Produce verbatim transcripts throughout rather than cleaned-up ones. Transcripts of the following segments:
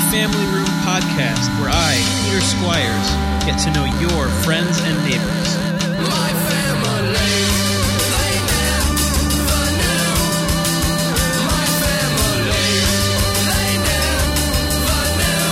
Family Room podcast, where I, Peter Squires, get to know your friends and neighbors. My family, they never knew. My family, they never knew.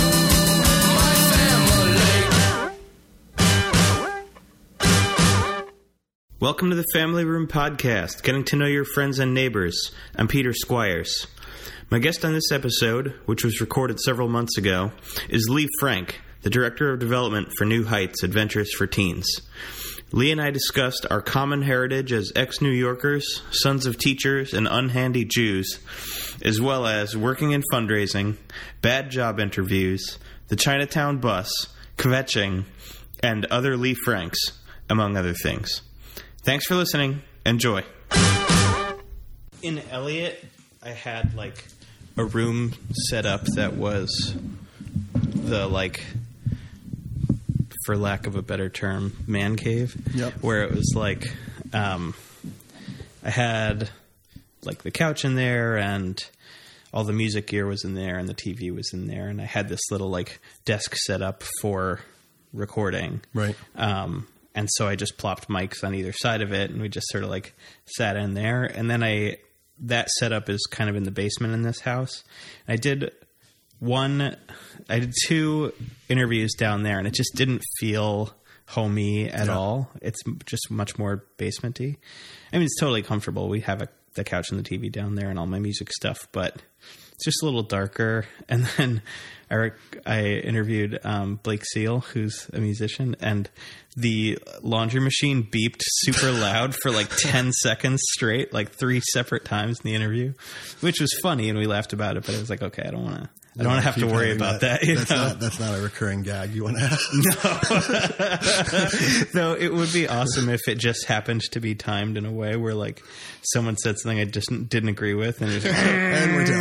My family. Welcome to the Family Room podcast, getting to know your friends and neighbors. I'm Peter Squires. My guest on this episode, which was recorded several months ago, is Lee Frank, the Director of Development for New Heights Adventures for Teens. Lee and I discussed our common heritage as ex-New Yorkers, sons of teachers, and unhandy Jews, as well as working in fundraising, bad job interviews, the Chinatown bus, kvetching, and other Lee Franks, among other things. Thanks for listening. Enjoy. In Elliott, I had, like, a room set up that was the, like, for lack of a better term, man cave. Yep. Where it was, like, um, I had, like, the couch in there, and all the music gear was in there, and the T V was in there, and I had this little, like, desk set up for recording. Right. Um, and so I just plopped mics on either side of it, and we just sort of, like, sat in there, and then I... that setup is kind of in the basement in this house. I did one, I did two interviews down there, and it just didn't feel homey at Yeah. all. It's just much more basement-y. I mean, it's totally comfortable. We have a, the couch and the T V down there and all my music stuff, but it's just a little darker. And then I, rec- I interviewed um, Blake Seal, who's a musician, and the laundry machine beeped super loud for like ten seconds straight, like three separate times in the interview, which was funny, and we laughed about it. But I was like, okay, I don't want to. I don't want to have to worry about that. that you that's, know? not, that's not a recurring gag you want to have. No, it would be awesome if it just happened to be timed in a way where, like, someone said something I just didn't agree with, and, it was like, And we're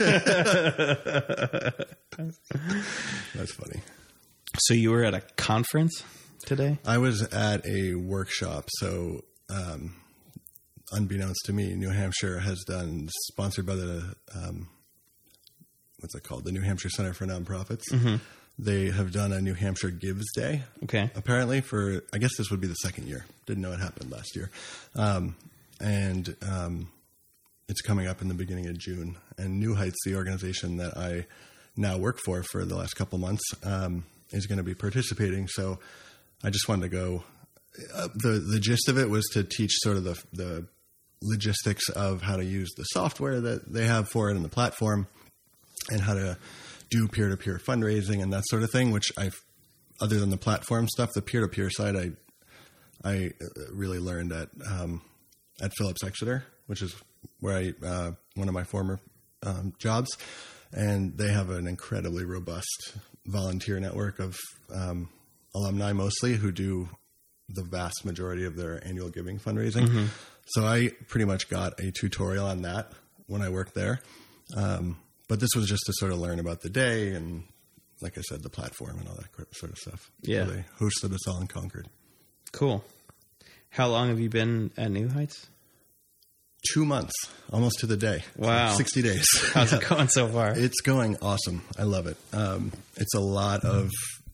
done. That's funny. So you were at a conference today? I was at a workshop, so um, unbeknownst to me, New Hampshire has done, sponsored by the, um, what's it called? The New Hampshire Center for Nonprofits. Mm-hmm. They have done a New Hampshire Gives Day. Okay. Apparently for, I guess this would be the second year. Didn't know it happened last year. Um, and um, it's coming up in the beginning of June. And New Heights, the organization that I now work for for the last couple months, um, is going to be participating. So I just wanted to go. Uh, the the gist of it was to teach sort of the the logistics of how to use the software that they have for it and the platform, and how to do peer-to-peer fundraising and that sort of thing, which I've, other than the platform stuff, the peer-to-peer side, I I really learned at um, at Phillips Exeter, which is where I, uh, one of my former um, jobs, and they have an incredibly robust volunteer network of um, alumni mostly who do the vast majority of their annual giving fundraising. Mm-hmm. So I pretty much got a tutorial on that when I worked there. Um, but this was just to sort of learn about the day and, like I said, the platform and all that sort of stuff. Yeah. So they hosted us all in Concord. Cool. How long have you been at New Heights? Two months, almost to the day. Wow. sixty days. How's it going so far? It's going awesome. I love it. Um, it's a lot of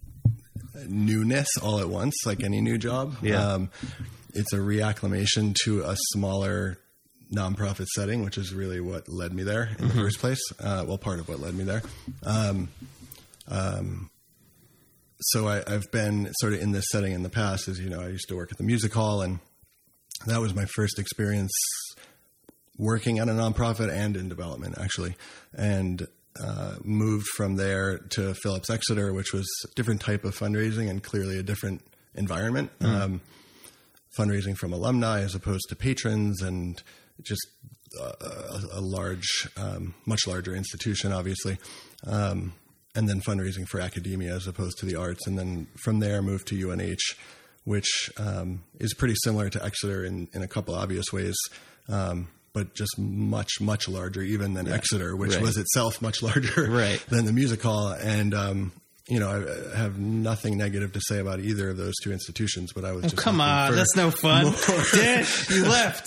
newness all at once, like any new job. Yeah. Um, it's a reacclimation to a smaller nonprofit setting, which is really what led me there in mm-hmm. the first place. Uh, well, part of what led me there. Um, um, so I, I've been sort of in this setting in the past. As you know, I used to work at the music hall, and that was my first experience working at a nonprofit and in development, actually. And uh, moved from there to Phillips Exeter, which was a different type of fundraising and clearly a different environment. Mm-hmm. Um, fundraising from alumni as opposed to patrons, and just a, a, a large, um, much larger institution, obviously. Um, and then fundraising for academia as opposed to the arts. And then from there moved to U N H, which um, is pretty similar to Exeter in, in a couple obvious ways. Um, but just much, much larger even than yeah. Exeter, which right. was itself much larger right. than the music hall. And um, you know, I, I have nothing negative to say about either of those two institutions, but I was just Oh, come looking on, for that's no fun. more- Dish, you left.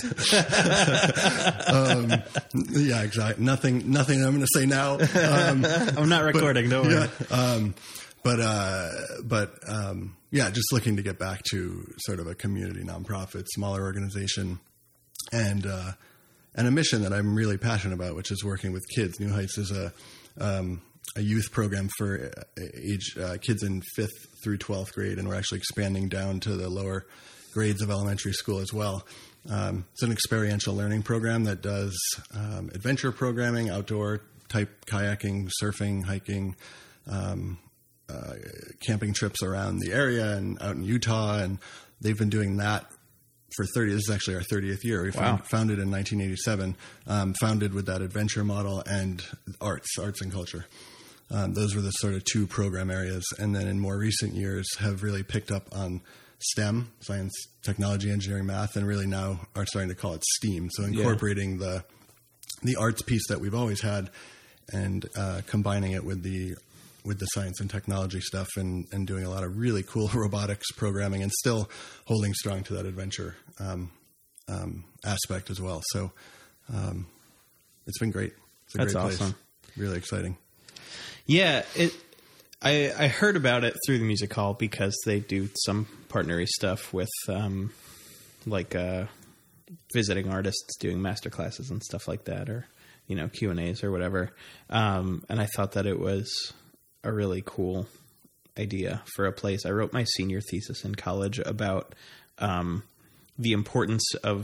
um, yeah, exactly. Nothing, nothing I'm going to say now. Um, I'm not recording, don't worry. yeah, um, but, uh, but, um, yeah, just looking to get back to sort of a community nonprofit, smaller organization, and, uh, and a mission that I'm really passionate about, which is working with kids. New Heights is a, um, a youth program for age uh, kids in fifth through twelfth grade, and we're actually expanding down to the lower grades of elementary school as well. Um, it's an experiential learning program that does um, adventure programming, outdoor type kayaking, surfing, hiking, um, uh, camping trips around the area and out in Utah, and they've been doing that for thirty. This is actually our thirtieth year. We Wow. found, founded in nineteen eighty-seven, um, founded with that adventure model and arts, arts and culture. Um, those were the sort of two program areas. And then in more recent years have really picked up on STEM, science, technology, engineering, math, and really now are starting to call it STEAM. So incorporating the the arts piece that we've always had and uh, combining it with the with the science and technology stuff, and, and doing a lot of really cool robotics programming, and still holding strong to that adventure um, um, aspect as well. So um, it's been great. It's a That's great place. awesome. Really exciting. Yeah, it. I I heard about it through the music hall because they do some partnery stuff with, um, like uh, visiting artists doing master classes and stuff like that, or you know Q and A's or whatever. Um, and I thought that it was a really cool idea for a place. I wrote my senior thesis in college about um, the importance of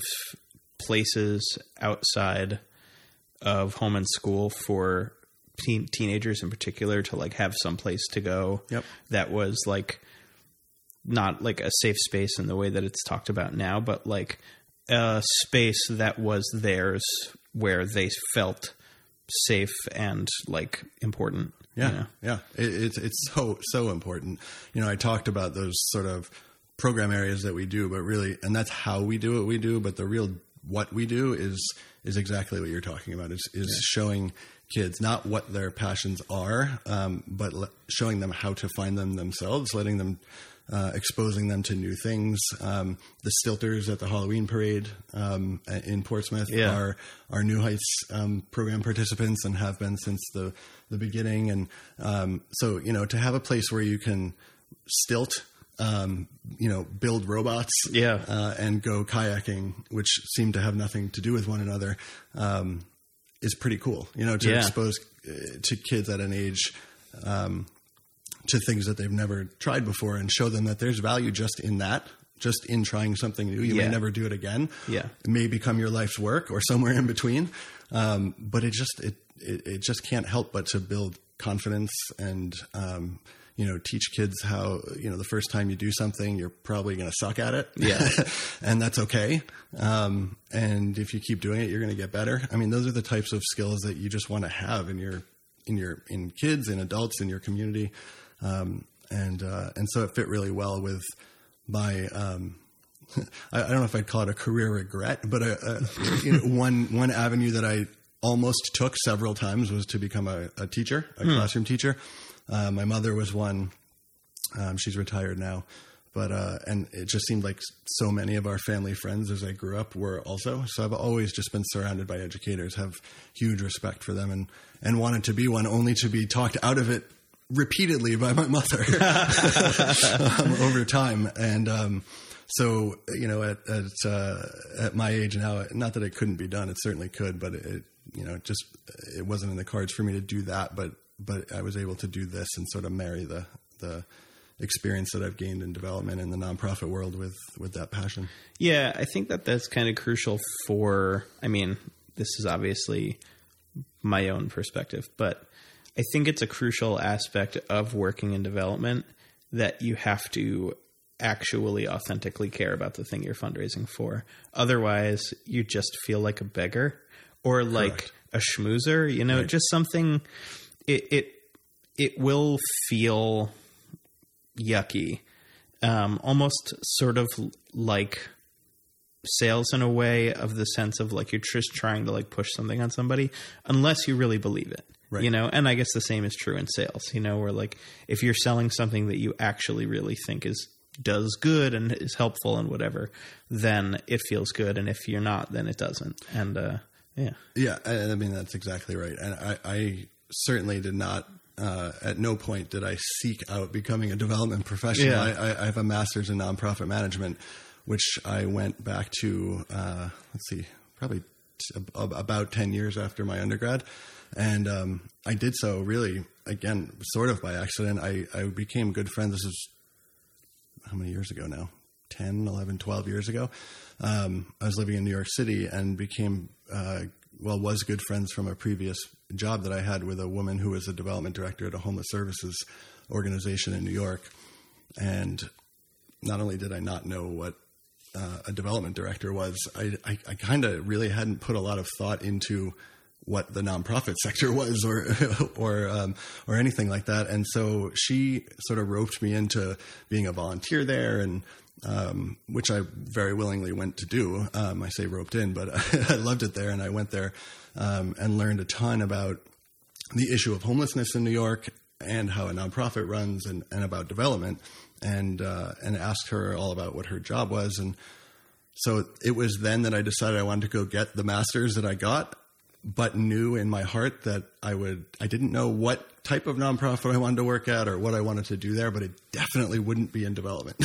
places outside of home and school for teen- teenagers in particular to like have some place to go. Yep. That was like not like a safe space in the way that it's talked about now, but like a space that was theirs where they felt safe and like important. Yeah, you know? yeah, it, it's it's so so important. You know, I talked about those sort of program areas that we do, but really, and that's how we do what we do. But the real what we do is is exactly what you're talking about. Is is yeah. showing kids not what their passions are, um, but le- showing them how to find them themselves, letting them. Uh, exposing them to new things. Um, the Stilters at the Halloween parade um, in Portsmouth yeah. are are New Heights um, program participants and have been since the, the beginning. And um, so, you know, to have a place where you can stilt, um, you know, build robots yeah. uh, and go kayaking, which seem to have nothing to do with one another, um, is pretty cool. You know, to yeah. expose uh, to kids at an age um to things that they've never tried before, and show them that there's value just in that, just in trying something new. You yeah. may never do it again. Yeah. It may become your life's work or somewhere in between. Um, but it just, it, it, it just can't help but to build confidence and, um, you know, teach kids how, you know, the first time you do something, you're probably going to suck at it. Yeah. And that's okay. Um, and if you keep doing it, you're going to get better. I mean, those are the types of skills that you just want to have in your, in your, in kids, in adults, in your community. Um, and, uh, and so it fit really well with my, um, I, I don't know if I'd call it a career regret, but, a, a, you know, one, one avenue that I almost took several times was to become a, a teacher, a hmm. classroom teacher. Uh, my mother was one, um, she's retired now, but, uh, and it just seemed like so many of our family friends as I grew up were also. So I've always just been surrounded by educators, have huge respect for them, and, and wanted to be one, only to be talked out of it repeatedly by my mother um, over time. And um, so, you know, at at, uh, at my age now, not that it couldn't be done, it certainly could, but it, you know, just it wasn't in the cards for me to do that. But but I was able to do this and sort of marry the the experience that I've gained in development in the nonprofit world with with that passion. Yeah, I think that that's kind of crucial for. I mean, this is obviously my own perspective, but I think it's a crucial aspect of working in development that you have to actually authentically care about the thing you're fundraising for. Otherwise, you just feel like a beggar or like Correct. a schmoozer, you know, right. just something it, it, it will feel yucky, um, almost sort of like sales in a way, of the sense of like you're just trying to like push something on somebody, unless you really believe it. Right. You know, and I guess the same is true in sales, you know, where like if you're selling something that you actually really think is does good and is helpful and whatever, then it feels good. And if you're not, then it doesn't. And uh, yeah. Yeah, I, I mean, that's exactly right. And I, I certainly did not, uh, at no point did I seek out becoming a development professional. Yeah. I, I, I have a master's in nonprofit management, which I went back to, uh, let's see, probably t- about ten years after my undergrad. And um, I did so really, again, sort of by accident. I, I became good friends. This is how many years ago now? ten, eleven, twelve years ago. Um, I was living in New York City and became, uh, well, was good friends from a previous job that I had with a woman who was a development director at a homeless services organization in New York. And not only did I not know what uh, a development director was, I, I, I kind of really hadn't put a lot of thought into what the nonprofit sector was or or um, or anything like that. And so she sort of roped me into being a volunteer there, and um, which I very willingly went to do. Um, I say roped in, but I loved it there, and I went there um, and learned a ton about the issue of homelessness in New York and how a nonprofit runs, and, and about development, and uh, and asked her all about what her job was. And so it was then that I decided I wanted to go get the master's that I got, but knew in my heart that I would, I didn't know what type of nonprofit I wanted to work at or what I wanted to do there, but it definitely wouldn't be in development.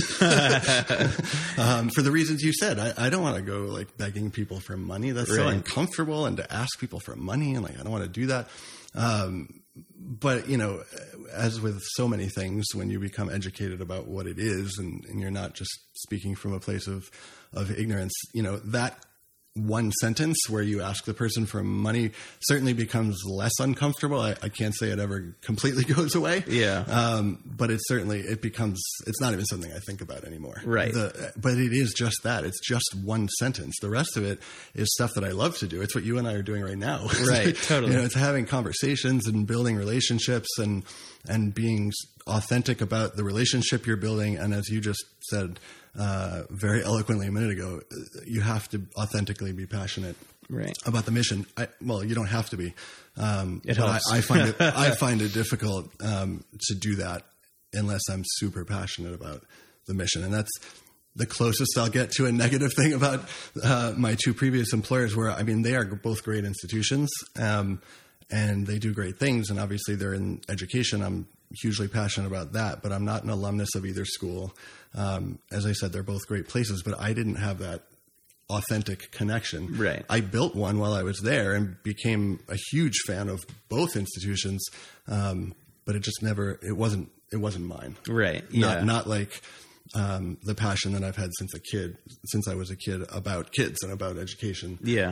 um, for the reasons you said, I, I don't want to go like begging people for money. That's so Right. uncomfortable, and to ask people for money, and like, I don't want to do that. Um, but you know, as with so many things, when you become educated about what it is, and, and you're not just speaking from a place of, of ignorance, you know, that one sentence where you ask the person for money certainly becomes less uncomfortable. I, I can't say it ever completely goes away. Yeah. Um, but it certainly, it becomes, it's not even something I think about anymore. Right. The, but it is just that. It's just one sentence. The rest of it is stuff that I love to do. It's what you and I are doing right now. Right. Totally. You know, it's having conversations and building relationships and, and being authentic about the relationship you're building. And as you just said, uh, very eloquently a minute ago, you have to authentically be passionate Right. about the mission. I, well, you don't have to be. Um, It but helps. I, I find it, I find it difficult um, to do that unless I'm super passionate about the mission. And that's the closest I'll get to a negative thing about uh, my two previous employers, where, I mean, they are both great institutions um, and they do great things. And obviously they're in education. I'm hugely passionate about that, but I'm not an alumnus of either school. Um, as I said, they're both great places, but I didn't have that authentic connection. Right. I built one while I was there and became a huge fan of both institutions. Um, but it just never, it wasn't, it wasn't mine. Right. Not, Yeah. not like, um, the passion that I've had since a kid, since I was a kid, about kids and about education. Yeah.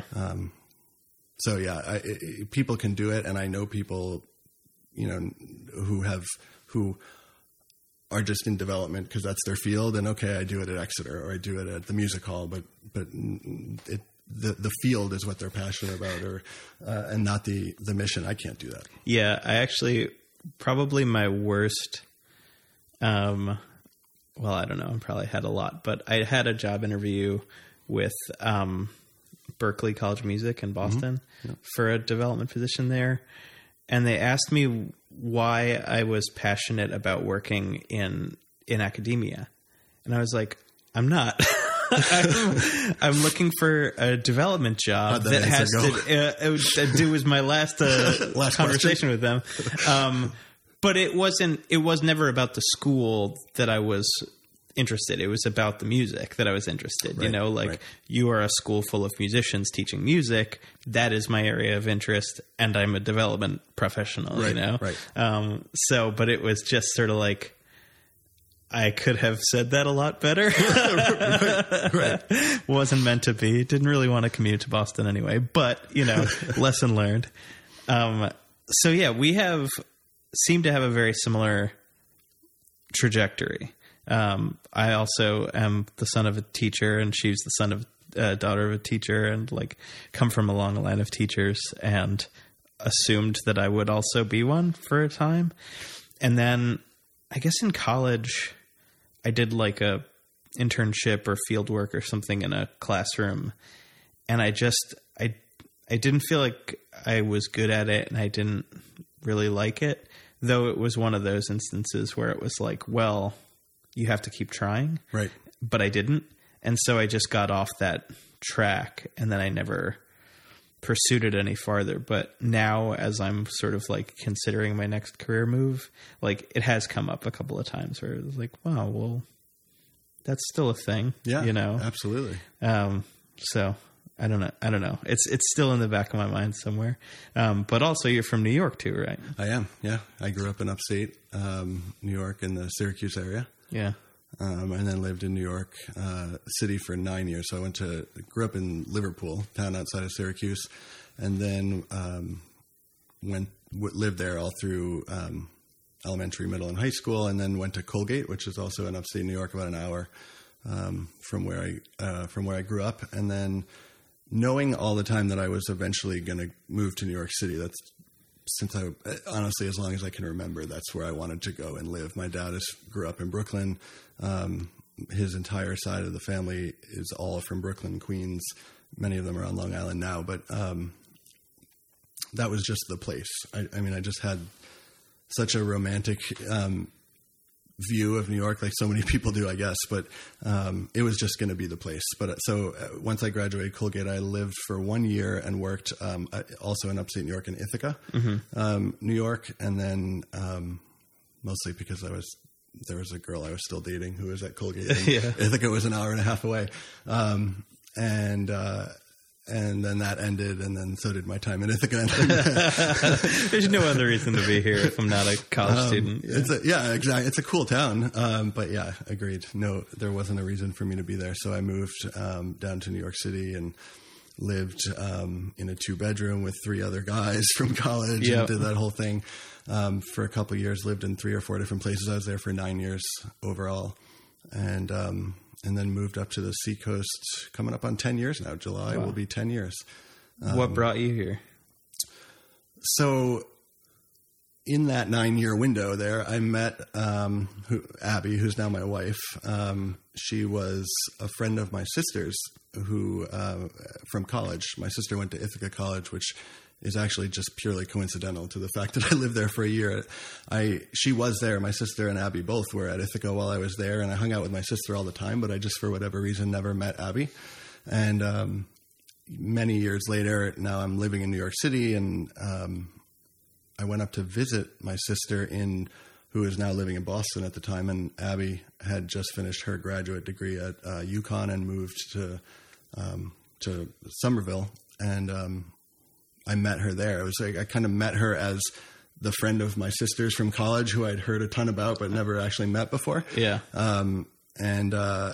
So yeah, I, it, people can do it. And I know people, you know, who have, who are just in development because that's their field. And okay, I do it at Exeter or I do it at the music hall, but, but it, the, the field is what they're passionate about, or, uh, and not the, the mission. I can't do that. Yeah, I actually, probably my worst, um, well, I don't know, I probably had a lot, but I had a job interview with um, Berklee College of Music in Boston Mm-hmm. Yeah. for a development position there. And they asked me why I was passionate about working in, in academia. And I was like, I'm not. I'm, I'm looking for a development job How'd that that has answer to, uh, it was, it was my last, uh, Last conversation with them. Um, but it wasn't, it was never about the school that I was interested. It was about the music that I was interested. You Right, know, like right. you are a school full of musicians teaching music. That is my area of interest. And I'm a development professional, Right, you know? right. Um, so, but it was just sort of like, I could have said that a lot better. right, right. Wasn't meant to be. Didn't really want to commute to Boston anyway, but you know, lesson learned. Um, so yeah, we have seem to have a very similar trajectory. Um, I also am the son of a teacher, and she's the son of uh, daughter of a teacher, and like come from a long line of teachers, and assumed that I would also be one for a time. And then I guess in college, I did like a internship or field work or something in a classroom, and I just I I didn't feel like I was good at it, and I didn't really like it, though it was one of those instances where it was like, well, you have to keep trying. Right. But I didn't. And so I just got off that track, and then I never pursued it any farther. But now, as I'm sort of like considering my next career move, like it has come up a couple of times where it's like, wow, well, that's still a thing. Yeah, you know, absolutely. Um, so I don't know. I don't know. It's it's still in the back of my mind somewhere. Um, but also, you're from New York too, right? I am. Yeah, I grew up in upstate um, New York in the Syracuse area. Yeah. Um, and then lived in New York uh, City for nine years. So I went to grew up in Liverpool, town outside of Syracuse, and then um, went w- lived there all through um, elementary, middle, and high school, and then went to Colgate, which is also in upstate New York, about an hour um, from where I uh, from where I grew up. And then knowing all the time that I was eventually going to move to New York City, that's since I, honestly, as long as I can remember, that's where I wanted to go and live. My dad is, grew up in Brooklyn. Um, his entire side of the family is all from Brooklyn, Queens. Many of them are on Long Island now, but um, that was just the place. I, I mean, I just had such a romantic um, view of New York, like so many people do, I guess, but um, it was just going to be the place. But so uh, once I graduated Colgate, I lived for one year and worked um, also in upstate New York in Ithaca, mm-hmm. um, New York. And then um, mostly because I was, there was a girl I was still dating who was at Colgate. And yeah. Ithaca was an hour and a half away. Um, and, uh, And then that ended, and then so did my time in Ithaca. There's no other reason to be here if I'm not a college um, student. Yeah. It's a, yeah, exactly. It's a cool town, um, but yeah, agreed. No, there wasn't a reason for me to be there, so I moved um, down to New York City and lived um, in a two-bedroom with three other guys from college, yep. and did that whole thing um, for a couple of years. Lived in three or four different places. I was there for nine years overall, and. Um, And then moved up to the Seacoast, coming up on ten years now. July wow. will be ten years. Um, what brought you here? So in that nine-year window there, I met um, who, Abby, who's now my wife. Um, she was a friend of my sister's who uh, from college. My sister went to Ithaca College, which is actually just purely coincidental to the fact that I lived there for a year. I she was there. My sister and Abby both were at Ithaca while I was there, and I hung out with my sister all the time, but I just, for whatever reason, never met Abby. And um, many years later, now I'm living in New York City, and um, I went up to visit my sister in who is now living in Boston at the time, and Abby had just finished her graduate degree at uh, UConn and moved to um, to Somerville, and um, I met her there. It was like I kind of met her as the friend of my sister's from college who I'd heard a ton about but never actually met before. Yeah. Um, and uh,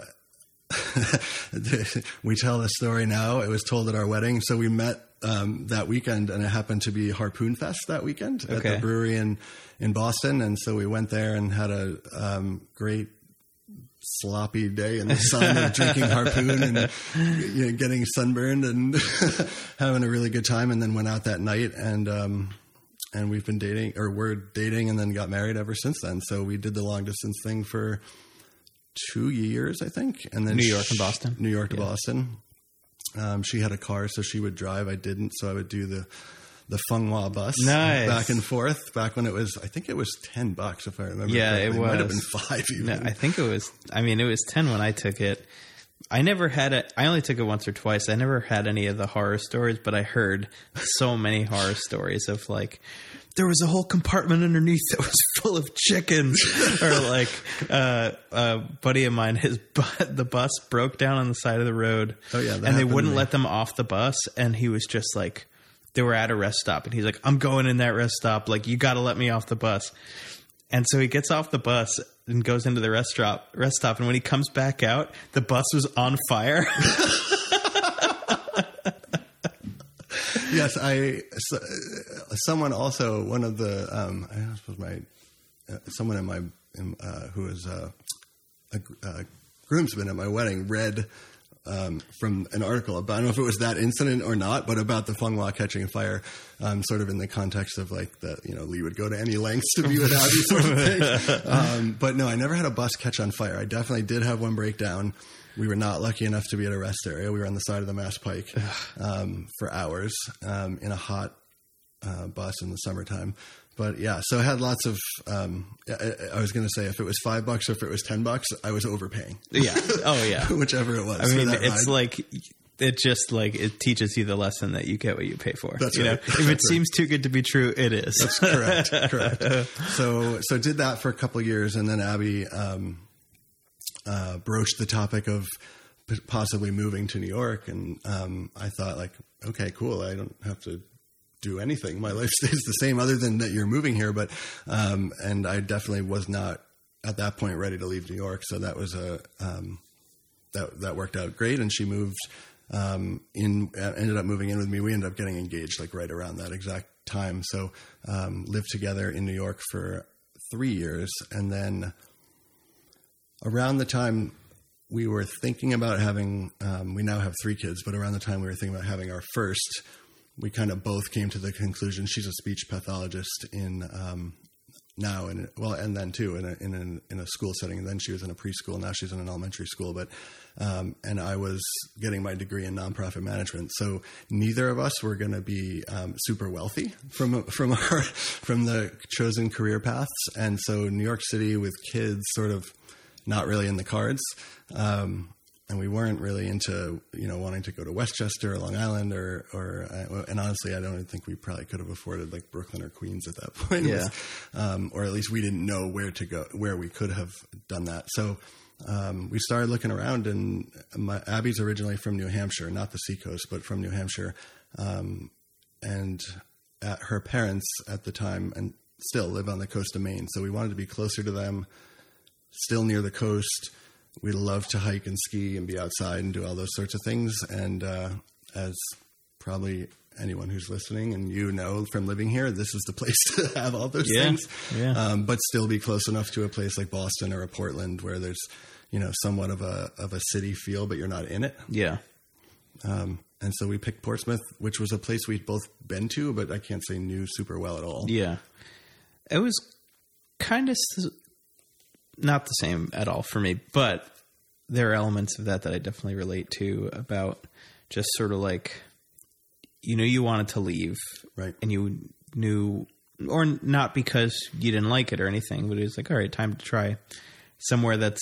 we tell this story now. It was told at our wedding. So we met um, that weekend, and it happened to be Harpoon Fest that weekend at okay. the brewery in, in Boston. And so we went there and had a um, great sloppy day in the sun of drinking Harpoon and you know, getting sunburned and having a really good time, and then went out that night, and um, and we've been dating, or we're dating, and then got married ever since then. So we did the long distance thing for two years, I think, and then New York and Boston. New York to yeah. Boston. Um, she had a car, so she would drive. I didn't, so I would do the the Funghwa bus nice. back and forth. Back when it was, I think it was ten bucks if I remember. Yeah, correctly. it was. It might have been five. Even. No, I think it was. I mean, it was ten when I took it. I never had it. I only took it once or twice. I never had any of the horror stories, but I heard so many horror stories of like there was a whole compartment underneath that was full of chickens, or like uh, a buddy of mine, his bu- the bus broke down on the side of the road. Oh yeah, that and they happened wouldn't to me. let them off the bus, and he was just like. They were at a rest stop, and he's like, I'm going in that rest stop. Like, you got to let me off the bus. And so he gets off the bus and goes into the rest stop, rest stop. And when he comes back out, the bus was on fire. Yes, I. So, uh, someone also, one of the, um, I suppose my, uh, someone in my, in, uh, who was uh, a, a groomsman at my wedding read um, from an article about, I don't know if it was that incident or not, but about the Funghwa catching fire, um, sort of in the context of like the, you know, Lee would go to any lengths to be with Abby sort of thing. Um, but no, I never had a bus catch on fire. I definitely did have one break down. We were not lucky enough to be at a rest area. We were on the side of the Mass Pike um, for hours um, in a hot uh, bus in the summertime. But yeah, so I had lots of, um, I, I was going to say if it was five bucks or if it was ten bucks, I was overpaying. Yeah. Oh yeah. Whichever it was. I mean, that it's ride. like, it just like, it teaches you the lesson that you get what you pay for. That's you right. know? If That's it right. seems too good to be true, it is. That's correct. Correct. So, so did that for a couple of years, and then Abby um, uh, broached the topic of p- possibly moving to New York, and um, I thought, like, okay, cool. I don't have to do anything. My life stays the same, other than that you're moving here. But um, and I definitely was not at that point ready to leave New York. So that was a um, that that worked out great, and she moved. Um, in uh, ended up moving in with me. We ended up getting engaged like right around that exact time. So um, lived together in New York for three years, and then around the time we were thinking about having, um, we now have three kids, but around the time we were thinking about having our first, we kind of both came to the conclusion. She's a speech pathologist in um, now, and well, and then too in a, in a in a school setting. And then she was in a preschool. Now she's in an elementary school. But um, and I was getting my degree in nonprofit management. So neither of us were going to be um, super wealthy from from our from the chosen career paths. And so New York City with kids, sort of not really in the cards. Um, And we weren't really into, you know, wanting to go to Westchester or Long Island or, or, uh, and honestly, I don't even think we probably could have afforded like Brooklyn or Queens at that point. Yeah. Um, or at least we didn't know where to go, where we could have done that. So, um, we started looking around, and my, Abby's originally from New Hampshire, not the seacoast, but from New Hampshire. Um, and at her parents at the time and still live on the coast of Maine. So we wanted to be closer to them, still near the coast. We love to hike and ski and be outside and do all those sorts of things. And uh, as probably anyone who's listening and you know from living here, this is the place to have all those Yeah, things. yeah. Um, but still be close enough to a place like Boston or a Portland where there's, you know, somewhat of a of a city feel, but you're not in it. Yeah. Um, and so we picked Portsmouth, which was a place we'd both been to, but I can't say knew super well at all. Yeah. It was kind of not the same at all for me, but there are elements of that that I definitely relate to, about just sort of like, you knew you wanted to leave, Right. and you knew, or not because you didn't like it or anything, but it was like, all right, time to try somewhere that's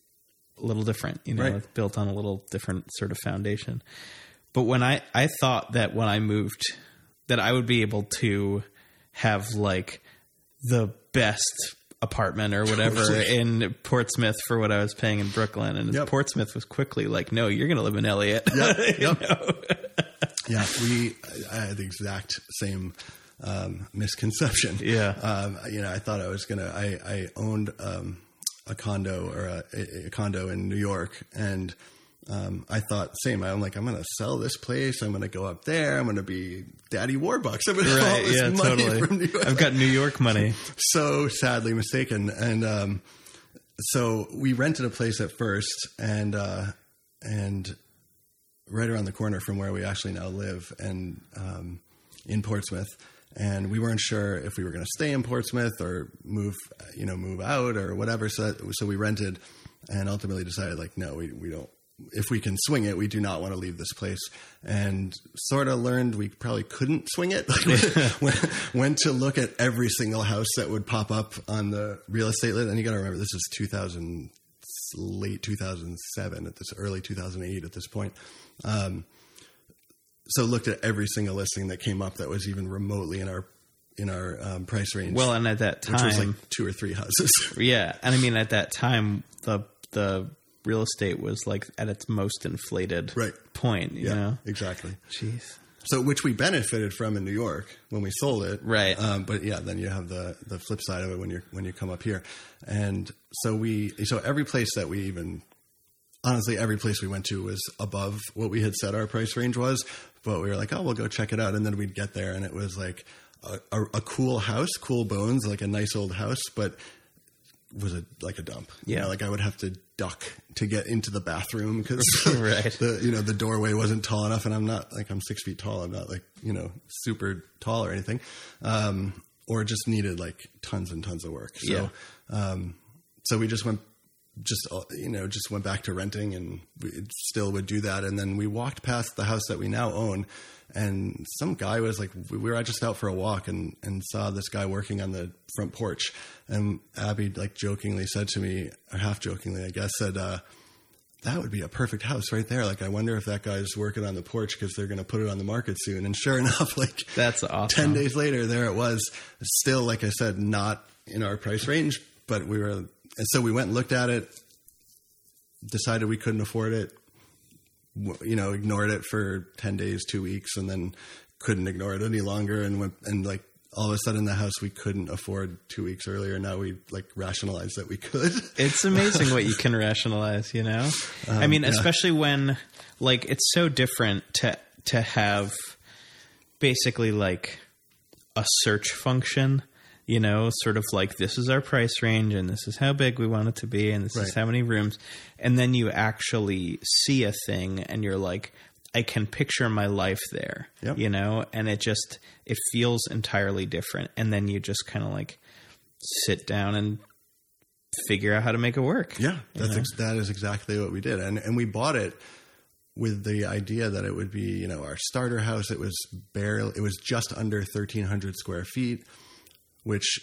a little different, you know, Right. like built on a little different sort of foundation. But when I, I thought that when I moved, that I would be able to have like the best apartment or whatever Totally. in Portsmouth for what I was paying in Brooklyn. And Yep. Portsmouth was quickly like, no, you're going to live in Elliott. Yep, You yep. know? Yeah, we. I had the exact same um, misconception. Yeah. um, you know, I thought I was gonna. I, I owned um, a condo or a, a condo in New York, and um, I thought same. I'm like, I'm gonna sell this place. I'm gonna go up there. I'm gonna be Daddy Warbucks. I'm gonna have all Right. this Yeah, money totally. from New York. I've got New York money. So sadly mistaken. And um, so we rented a place at first, and uh, and right around the corner from where we actually now live, and um, in Portsmouth. And we weren't sure if we were going to stay in Portsmouth or move, you know, move out or whatever. So that, so we rented, and ultimately decided like, no, we we don't. If we can swing it, we do not want to leave this place. And sort of learned we probably couldn't swing it. Like went, went to look at every single house that would pop up on the real estate list. And you got to remember, this is two thousand, late two thousand seven at this, early two thousand eight at this point. Um, so looked at every single listing that came up that was even remotely in our in our um, price range. Well, and at that which was time, like two or three houses. yeah. And I mean, at that time, the, the real estate was like at its most inflated Right. point, you Yeah, know? exactly. Jeez. So, which we benefited from in New York when we sold it, Right. Um, but yeah, then you have the the flip side of it when you when you come up here, and so we so every place that we even honestly every place we went to was above what we had said our price range was, but we were like, oh, we'll go check it out, and then we'd get there, and it was like a, a, a cool house, cool bones, like a nice old house, but was a like a dump. You Yeah. know, like I would have to duck to get into the bathroom because Right. the you know the doorway wasn't tall enough, and I'm not like I'm six feet tall. I'm not like you know super tall or anything, um, or just needed like tons and tons of work. So, Yeah. um, so we just went just, uh, you know, just went back to renting, and we still would do that. And then we walked past the house that we now own, and some guy was like, we were just out for a walk and, and saw this guy working on the front porch. And Abby like jokingly said to me, or half jokingly, I guess, said, uh, that would be a perfect house right there. Like, I wonder if that guy's working on the porch because they're going to put it on the market soon. And sure enough, like That's awesome. ten days later, there it was. Still, like I said, not in our price range, but we were, and so we went and looked at it, decided we couldn't afford it, you know, ignored it for ten days, two weeks, and then couldn't ignore it any longer. And went, and like, all of a sudden the house we couldn't afford two weeks earlier. Now we like rationalize that we could. It's amazing what you can rationalize, you know? Um, I mean, yeah. especially when like, it's so different to, to have basically like a search function, you know, sort of like, this is our price range and this is how big we want it to be. And this Right. is how many rooms. And then you actually see a thing and you're like, I can picture my life there, Yep. you know, and it just, it feels entirely different. And then you just kind of like sit down and figure out how to make it work. Yeah, that's know? ex- that is exactly what we did. And, and we bought it with the idea that it would be, you know, our starter house. It was barely, it was just under thirteen hundred square feet, which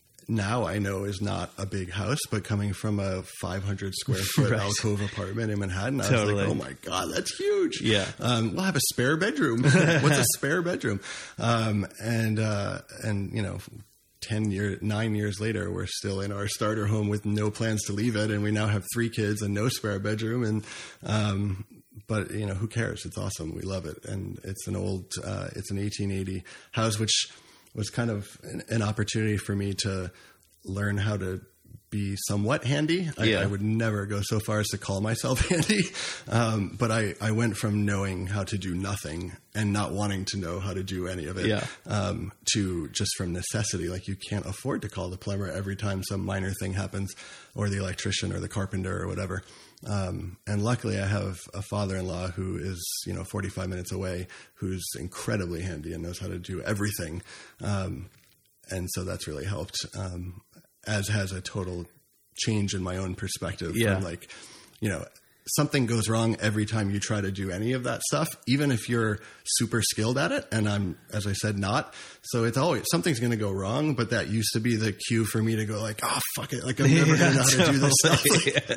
now I know is not a big house, but coming from a five hundred square foot Right. alcove apartment in Manhattan, I Totally. was like, oh my God, that's huge. Yeah. Um, we'll have a spare bedroom. What's a spare bedroom? Um, and, uh, and, you know, ten years, nine years later, we're still in our starter home with no plans to leave it. And we now have three kids and no spare bedroom. And, um, but you know, who cares? It's awesome. We love it. And it's an old, uh, it's an eighteen eighty house, which was kind of an, an opportunity for me to learn how to be somewhat handy. I, Yeah. I would never go so far as to call myself handy. Um, but I, I went from knowing how to do nothing and not wanting to know how to do any of it, Yeah. um, to just from necessity. Like, you can't afford to call the plumber every time some minor thing happens, or the electrician or the carpenter or whatever. Um, and luckily I have a father-in-law who is, you know, forty-five minutes away, who's incredibly handy and knows how to do everything. Um, and so that's really helped, um, as has a total change in my own perspective. Yeah. From like, you know, something goes wrong every time you try to do any of that stuff, even if you're super skilled at it. And I'm, as I said, not. So it's always, something's going to go wrong, but that used to be the cue for me to go like, oh, fuck it. Like, I'm never going to know how to do this stuff.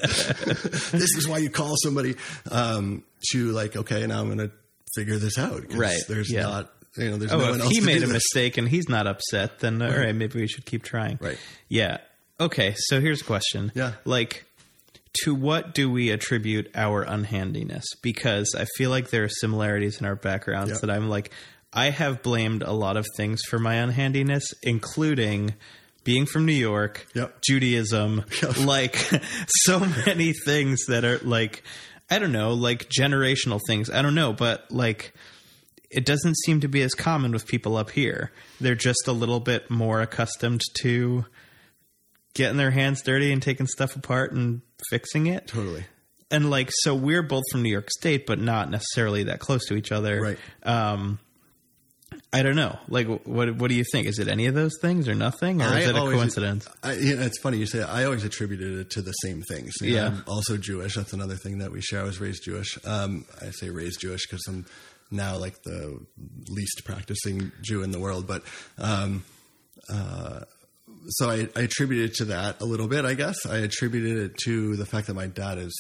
Like, this is why you call somebody, um, to like, okay, now I'm going to figure this out. 'Cause Right. There's Yeah. not, you know, there's Oh, no one if else he to made do a this. mistake and he's not upset, then all right, maybe we should keep trying. Right. Yeah. Okay. So here's a question. Yeah. Like, to what do we attribute our unhandiness? Because I feel like there are similarities in our backgrounds Yeah. that I'm like, I have blamed a lot of things for my unhandiness, including being from New York, Yep. Judaism, Yep. like so many things that are like, I don't know, like generational things. I don't know, but like, it doesn't seem to be as common with people up here. They're just a little bit more accustomed to getting their hands dirty and taking stuff apart and fixing it. Totally. And like, so we're both from New York State, but not necessarily that close to each other. Right. Um, I don't know. Like, what what do you think? Is it any of those things or nothing? Or is I it a always- coincidence? I, you know, it's funny you say that. I always attributed it to the same things. You know, Yeah. I'm also Jewish. That's another thing that we share. I was raised Jewish. Um, I say raised Jewish because I'm now like the least practicing Jew in the world. But um, uh, so I, I attributed it to that a little bit, I guess. I attributed it to the fact that my dad is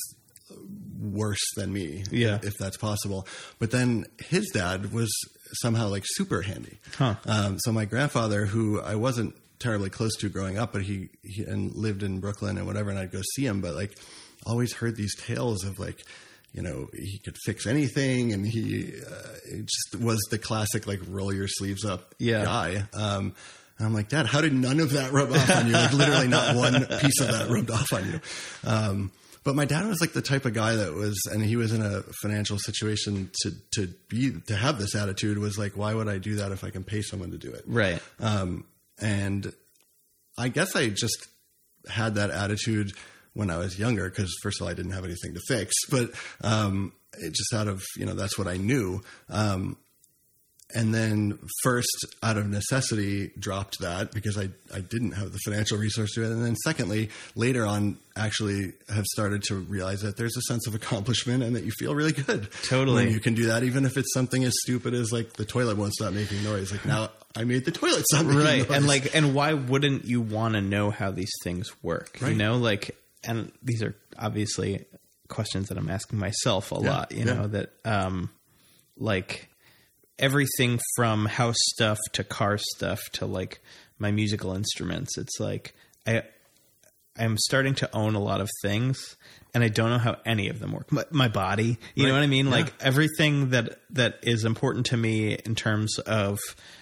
worse than me, Yeah. if that's possible. But then his dad was somehow like super handy. Huh. Um, so my grandfather, who I wasn't terribly close to growing up, but he, he and lived in Brooklyn and whatever, and I'd go see him, but like always heard these tales of like, you know, he could fix anything, and he uh, it just was the classic like roll your sleeves up Yeah. guy. Um, and I'm like, Dad, how did none of that rub off on you? Like literally not one piece of that rubbed off on you. Um, But my dad was like the type of guy that was, and he was in a financial situation to, to be, to have this attitude was like, why would I do that if I can pay someone to do it? Right. Um, and I guess I just had that attitude when I was younger, because first of all, I didn't have anything to fix, but, um, it just out of, you know, that's what I knew. Um, and then first, out of necessity, dropped that because I, I didn't have the financial resource to it. And then secondly, later on, actually have started to realize that there's a sense of accomplishment and that you feel really good. Totally. When you can do that, even if it's something as stupid as like the toilet won't stop making noise. Like now I made the toilet stop making Right. noise. And like, and why wouldn't you want to know how these things work? Right. You know, like, and these are obviously questions that I'm asking myself a Yeah, lot, you yeah. know, that, um, like everything from house stuff to car stuff to like my musical instruments. It's like, I, I'm starting to own a lot of things and I don't know how any of them work. My, my body, you Right. know what I mean? Yeah. Like everything that, that is important to me in terms of,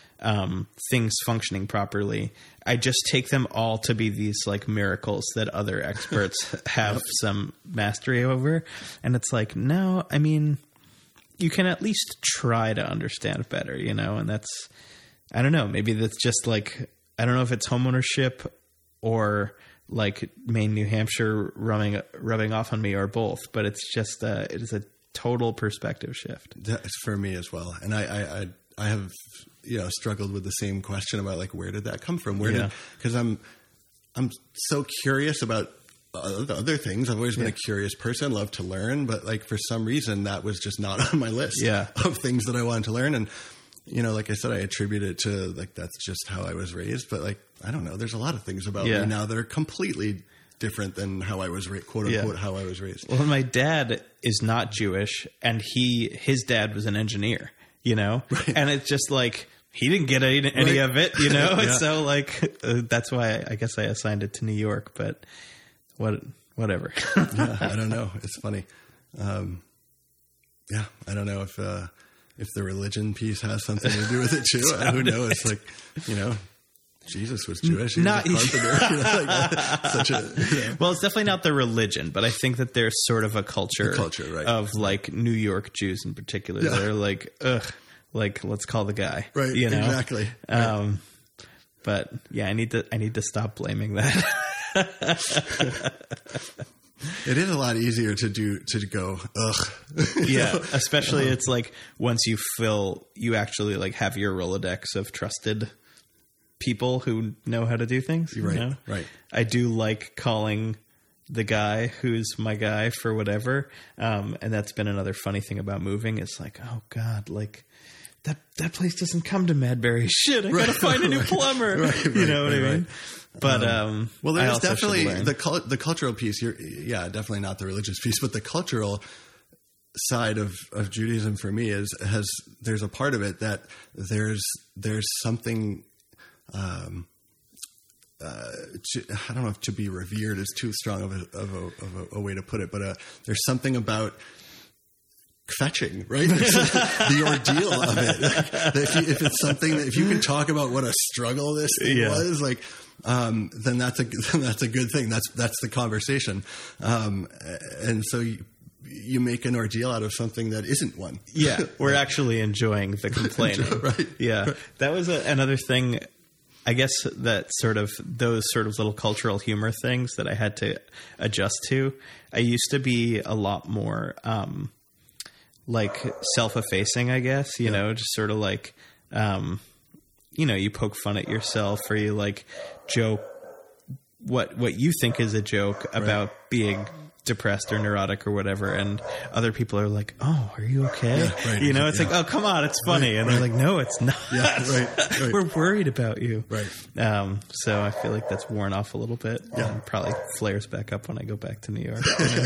um, things functioning properly. I just take them all to be these like miracles that other experts have some mastery over. And it's like, no, I mean, you can at least try to understand better, you know? And that's, I don't know, maybe that's just like, I don't know if it's homeownership or like Maine, New Hampshire rubbing, rubbing off on me or both, but it's just, uh, it is a total perspective shift. That's for me as well. And I, I, I, I have, you know, struggled with the same question about like, where did that come from? Where Yeah. did, cause I'm, I'm so curious about other other things. I've always been Yeah. a curious person, love to learn, but like for some reason that was just not on my list Yeah. of things that I wanted to learn. And, you know, like I said, I attribute it to like, that's just how I was raised, but like, I don't know, there's a lot of things about Yeah. me now that are completely different than how I was raised, quote Yeah. unquote, how I was raised. Well, my dad is not Jewish, and he his dad was an engineer, you know, and it's just like he didn't get any, any Right. of it, you know. Yeah. And so like uh, that's why I, I guess I assigned it to New York, but what whatever. Yeah, I don't know. It's funny. Um, yeah, I don't know if uh, if the religion piece has something to do with it too. Who knows? Like, you know, Jesus was Jewish. He Not- was a carpenter. You know, like, uh, such a you know. Well, it's definitely not the religion, but I think that there's sort of a culture, The culture, right. of like New York Jews in particular Yeah. that are like, ugh, like let's call the guy, Right, You know, exactly. Um, but yeah, I need to I need to stop blaming that. It is a lot easier to do to go ugh. Yeah, especially it's like once you fill, you actually like have your Rolodex of trusted people who know how to do things. you Right, know? right. I do like calling the guy who's my guy for whatever, um, and that's been another funny thing about moving. It's like, oh god, like that that place doesn't come to Madbury. Shit, I gotta Right, find a new right, plumber. right, you right, know what right, I mean? right. But um, Well, I there's also should definitely learn. the cul- the cultural piece. You're, yeah, definitely not the religious piece, but the cultural side of, of Judaism for me is has there's a part of it that there's there's something. Um, uh, to, I don't know if to be revered is too strong of a of a, of a, a way to put it, but uh, there's something about fetching, right? The ordeal of it. Like, if, you, if it's something that if you can talk about what a struggle this thing Yeah. was, like, um, then that's a then that's a good thing. That's that's the conversation, um, and so you, you make an ordeal out of something that isn't one. Yeah, we're actually enjoying the complaining. Right. Yeah. That was a, another thing, I guess, that sort of those sort of little cultural humor things that I had to adjust to. I used to be a lot more um, like self-effacing, I guess, you know, just sort of like, um, you know, you poke fun at yourself or you like joke what what you think is a joke about being depressed or neurotic or whatever, and other people are like, "Oh, are you okay?" Yeah, right, you know, it's yeah. like, "Oh, come on, it's funny," Right, and they're right. like, "No, it's not. Yeah, right, right. We're worried about you." Right. Um, so I feel like that's worn off a little bit. Yeah. And probably flares back up when I go back to New York.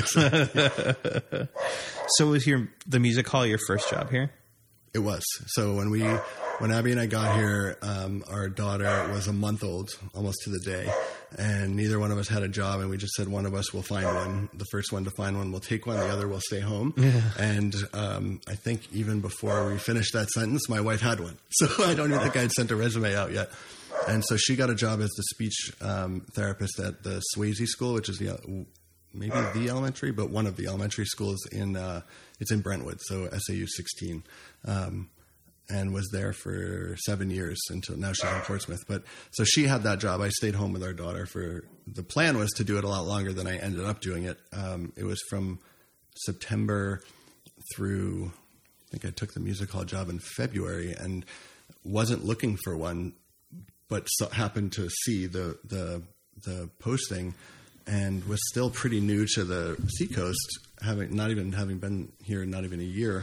So was your the music hall your first job here? It was. So when we, when Abby and I got here, um, our daughter was a month old, almost to the day, and neither one of us had a job, and we just said one of us will find one. The first one to find one will take one, the other will stay home. Yeah. And um, I think even before we finished that sentence, my wife had one. So I don't even think I'd sent a resume out yet. And so she got a job as the speech um, therapist at the Swayze School, which is the maybe the elementary, but one of the elementary schools in uh, it's in Brentwood, so S A U sixteen, um, and was there for seven years until now she's in Portsmouth. But so she had that job. I stayed home with our daughter for the plan was to do it a lot longer than I ended up doing it. Um, it was from September through think I took the music hall job in February and wasn't looking for one, but so, happened to see the, the, the posting and was still pretty new to the Seacoast, having not even having been here not even a year.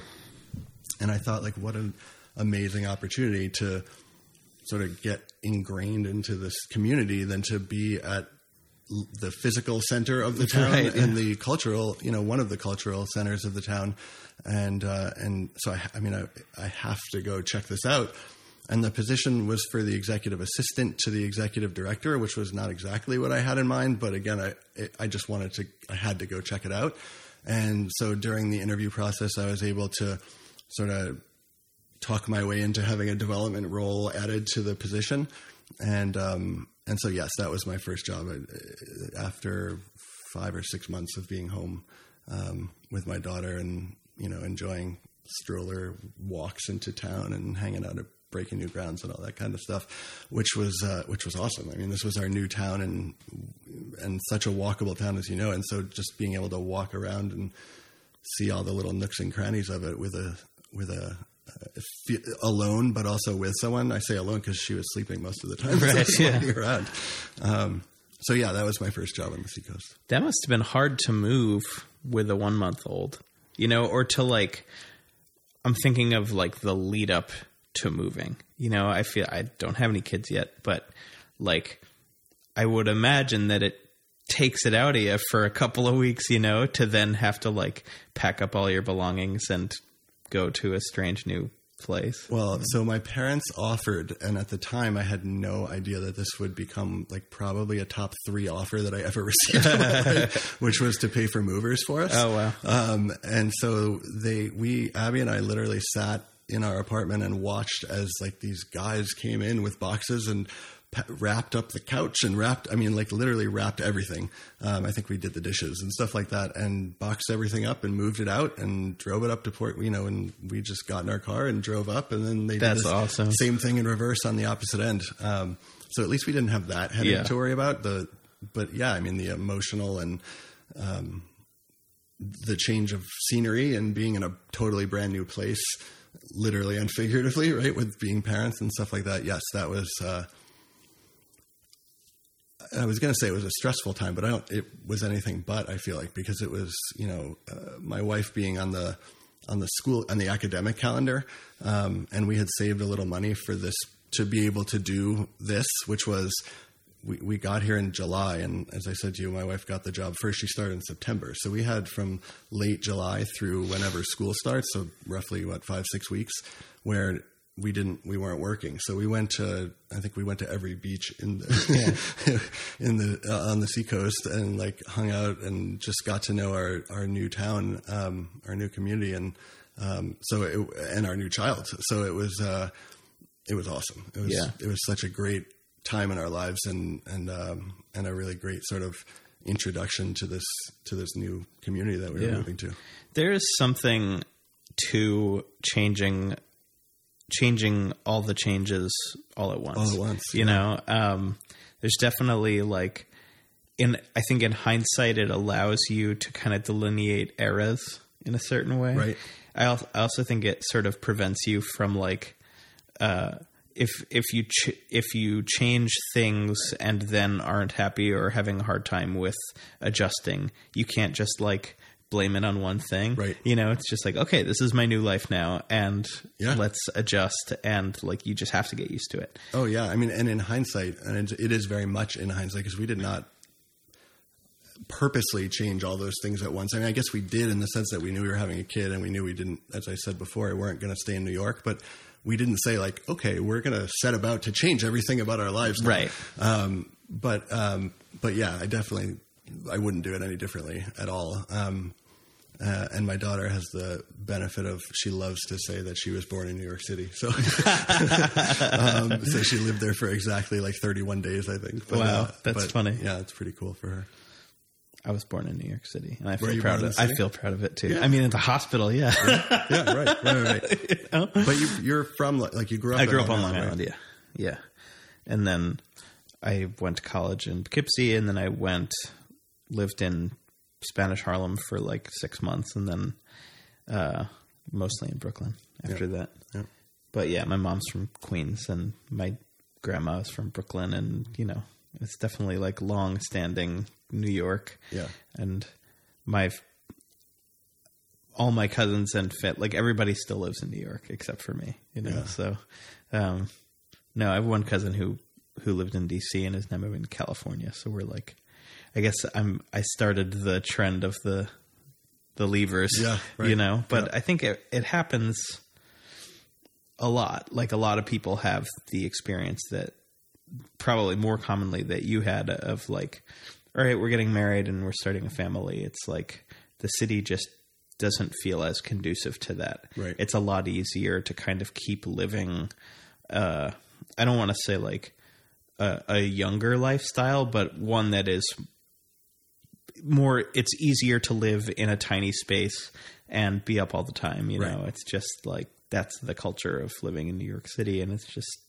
And I thought, like, what an amazing opportunity to sort of get ingrained into this community than to be at the physical center of the town right, and yeah. the cultural, you know, one of the cultural centers of the town. And, uh, and so I, I mean, I, I have to go check this out. And the position was for the executive assistant to the executive director, which was not exactly what I had in mind. But again, I, I just wanted to, I had to go check it out. And so during the interview process, I was able to sort of talk my way into having a development role added to the position. And, um, and so, yes, that was my first job. I, after five or six months of being home, um, with my daughter and, you know, enjoying stroller walks into town and hanging out at Breaking New Grounds and all that kind of stuff, which was, uh, which was awesome. I mean, this was our new town and, and such a walkable town, as you know. And so just being able to walk around and see all the little nooks and crannies of it with a, with a, uh, alone, but also with someone. I say alone because she was sleeping most of the time. Right, so yeah. around. Um, so yeah, that was my first job on the Seacoast. That must have been hard to move with a one month old, you know, or to like, I'm thinking of like the lead up to moving, you know, I feel I don't have any kids yet, but like, I would imagine that it takes it out of you for a couple of weeks, you know, to then have to like pack up all your belongings and go to a strange new place. Well, so my parents offered, and at the time I had no idea that this would become like probably a top three offer that I ever received in my life, which was to pay for movers for us. Oh, wow. Um, and so they, we, Abby and I literally sat in our apartment and watched as like these guys came in with boxes and pa- wrapped up the couch and wrapped, I mean, like literally wrapped everything. Um, I think we did the dishes and stuff like that and boxed everything up and moved it out and drove it up to Port, you know, and we just got in our car and drove up and then they That's did this awesome. same thing in reverse on the opposite end. Um, so at least we didn't have that headache Yeah. to worry about. The, but yeah, I mean, the emotional and, um, the change of scenery and being in a totally brand new place, literally and figuratively, right, with being parents and stuff like that. Yes, that was, uh, I was going to say it was a stressful time, but I don't, it was anything but, I feel like, because it was, you know, uh, my wife being on the, on the school, on the academic calendar. Um, and we had saved a little money for this, to be able to do this, which was, we, we got here in July. And as I said to you, my wife got the job first. She started in September. So we had from late July through whenever school starts. So roughly what, five, six weeks where we didn't, we weren't working. So we went to, I think we went to every beach in the, in the, uh, on the Seacoast and like hung out and just got to know our, our new town, um, our new community. And, um, so, it, and our new child. So it was, uh, it was awesome. It was, Yeah. it was such a great time in our lives and, and, um, and a really great sort of introduction to this, to this new community that we were Yeah. moving to. There is something to changing changing all the changes all at once. All at once, You yeah. know, um, there's definitely like, in I think in hindsight, it allows you to kind of delineate eras in a certain way. Right. I also, I also think it sort of prevents you from like, uh, if if you ch- if you change things and then aren't happy or having a hard time with adjusting, you can't just like blame it on one thing. Right. You know, it's just like, okay, this is my new life now and Yeah. let's adjust, and like you just have to get used to it. Oh yeah. I mean, and in hindsight, and it is very much in hindsight because we did not purposely change all those things at once. I mean, I guess we did in the sense that we knew we were having a kid and we knew we didn't, as I said before, we weren't going to stay in New York, but we didn't say like, okay, we're going to set about to change everything about our lives now. Right. Um, but, um, but yeah, I definitely, I wouldn't do it any differently at all. Um, uh, and my daughter has the benefit of, she loves to say that she was born in New York City. So, um, so she lived there for exactly like thirty-one days, I think. But, Wow, uh, that's but, funny. Yeah, it's pretty cool for her. I was born in New York City, and I Were feel you proud born of in it. the I city? feel proud of it too. Yeah. I mean, at the hospital, yeah. Yeah, right, right, right. right. But you, you're from like you grew up. I in grew up on Long Long Island, Island, yeah, yeah. And then I went to college in Poughkeepsie, and then I went lived in Spanish Harlem for like six months, and then uh, mostly in Brooklyn after Yeah. that. Yeah. But yeah, my mom's from Queens and my grandma's from Brooklyn, and you know, it's definitely like long-standing New York. Yeah. And my all my cousins and fit like everybody still lives in New York except for me, you know. Yeah. So um, no, I have one cousin who who lived in D C and is now moving to California. So we're like, I guess I'm I started the trend of the the leavers, Yeah, right. you know. But Yeah. I think it it happens a lot. Like a lot of people have the experience that probably more commonly that you had of like, all right, we're getting married and we're starting a family. It's like the city just doesn't feel as conducive to that. Right. It's a lot easier to kind of keep living. Uh, I don't want to say like a, a younger lifestyle, but one that is more, it's easier to live in a tiny space and be up all the time. You know, Right. it's just like, that's the culture of living in New York City. And it's just,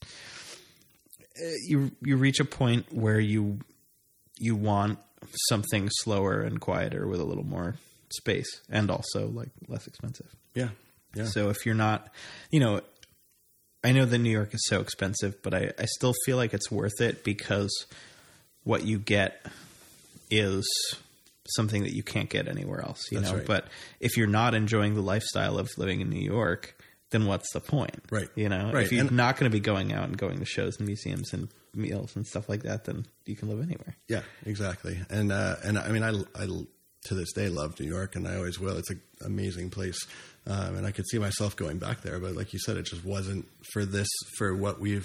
uh, you, you reach a point where you, you want something slower and quieter with a little more space and also like less expensive. Yeah. Yeah. So if you're not, you know, I know that New York is so expensive, but I, I still feel like it's worth it because what you get is something that you can't get anywhere else, you That's know, right. but if you're not enjoying the lifestyle of living in New York, then what's the point? Right. You know, Right. if you're And- not going to be going out and going to shows and museums and meals and stuff like that, then you can live anywhere. Yeah, exactly. And, uh, and I mean, I, I, to this day love New York and I always will. It's an amazing place. Um, and I could see myself going back there, but like you said, it just wasn't for this, for what we've,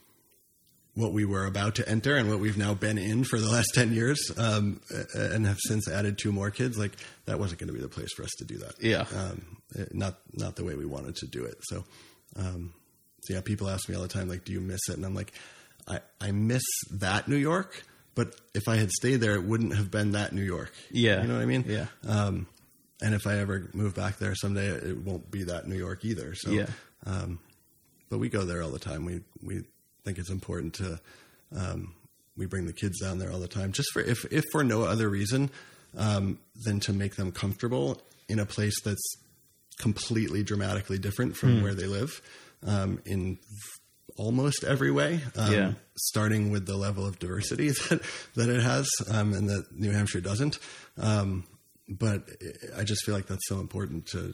what we were about to enter and what we've now been in for the last ten years, um, and have since added two more kids. Like that wasn't going to be the place for us to do that. Yeah. Um, it- not, not the way we wanted to do it. So, um, so yeah, people ask me all the time, like, do you miss it? And I'm like, I, I miss that New York, but if I had stayed there, it wouldn't have been that New York. Yeah. You know what I mean? Yeah. Um, and if I ever move back there someday, it won't be that New York either. So, Yeah. um, but we go there all the time. We, we think it's important to, um, we bring the kids down there all the time, just for, if, if for no other reason, um, than to make them comfortable in a place that's completely dramatically different from where they live, um, in almost every way. Um, Yeah. starting with the level of diversity that, that it has, um, and that New Hampshire doesn't. Um, but I just feel like that's so important to,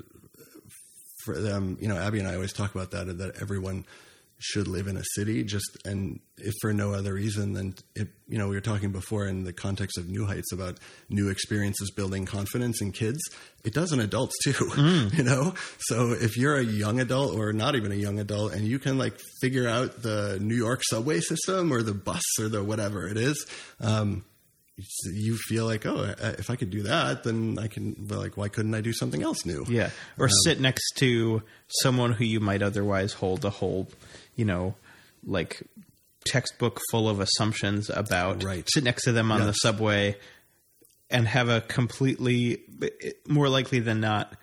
for them. You know, Abby and I always talk about that, that everyone should live in a city, just, and if for no other reason than it, you know, we were talking before in the context of New Heights about new experiences, building confidence in kids. It does in adults too, you know? So if you're a young adult or not even a young adult and you can like figure out the New York subway system or the bus or the whatever it is, um, you feel like, oh, if I could do that, then I can, well, like, why couldn't I do something else new? Yeah. Or sit next to someone who you might otherwise hold a whole, you know, like textbook full of assumptions about. Right. Sit next to them on the Yes. subway and have a completely, more likely than not,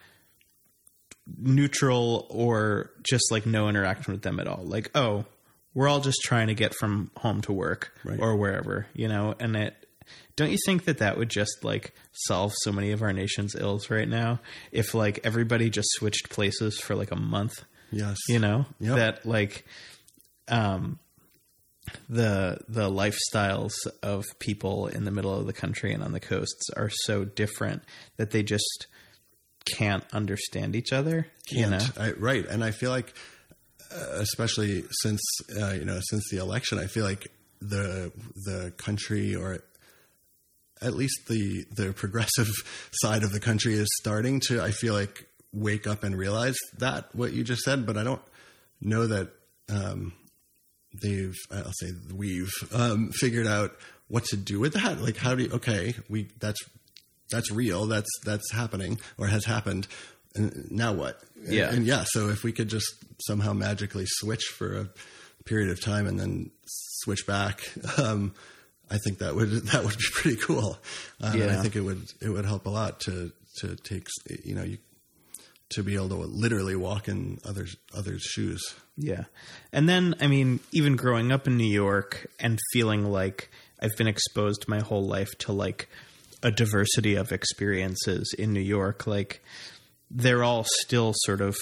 neutral or just like no interaction with them at all. Like, oh, we're all just trying to get from home to work Right. or wherever, you know, and it, don't you think that that would just like solve so many of our nation's ills right now? If like everybody just switched places for like a month, Yes. you know, Yep. that like, um, the, the lifestyles of people in the middle of the country and on the coasts are so different that they just can't understand each other, you know? Can't. I, right. And I feel like, uh, especially since, uh, you know, since the election, I feel like the, the country, or at least the, the progressive side of the country, is starting to, I feel like, wake up and realize that, what you just said, but I don't know that, um, they've, I'll say we've, um, figured out what to do with that. Like, how do you, okay, we, that's, that's real. That's, that's happening or has happened. And now what? Yeah. And, and yeah, so if we could just somehow magically switch for a period of time and then switch back, um, I think that would, that would be pretty cool. Um, Yeah. and I think it would, it would help a lot to, to take, you know, you, to be able to literally walk in others, others' shoes. Yeah. And then, I mean, even growing up in New York and feeling like I've been exposed my whole life to like a diversity of experiences in New York, like they're all still sort of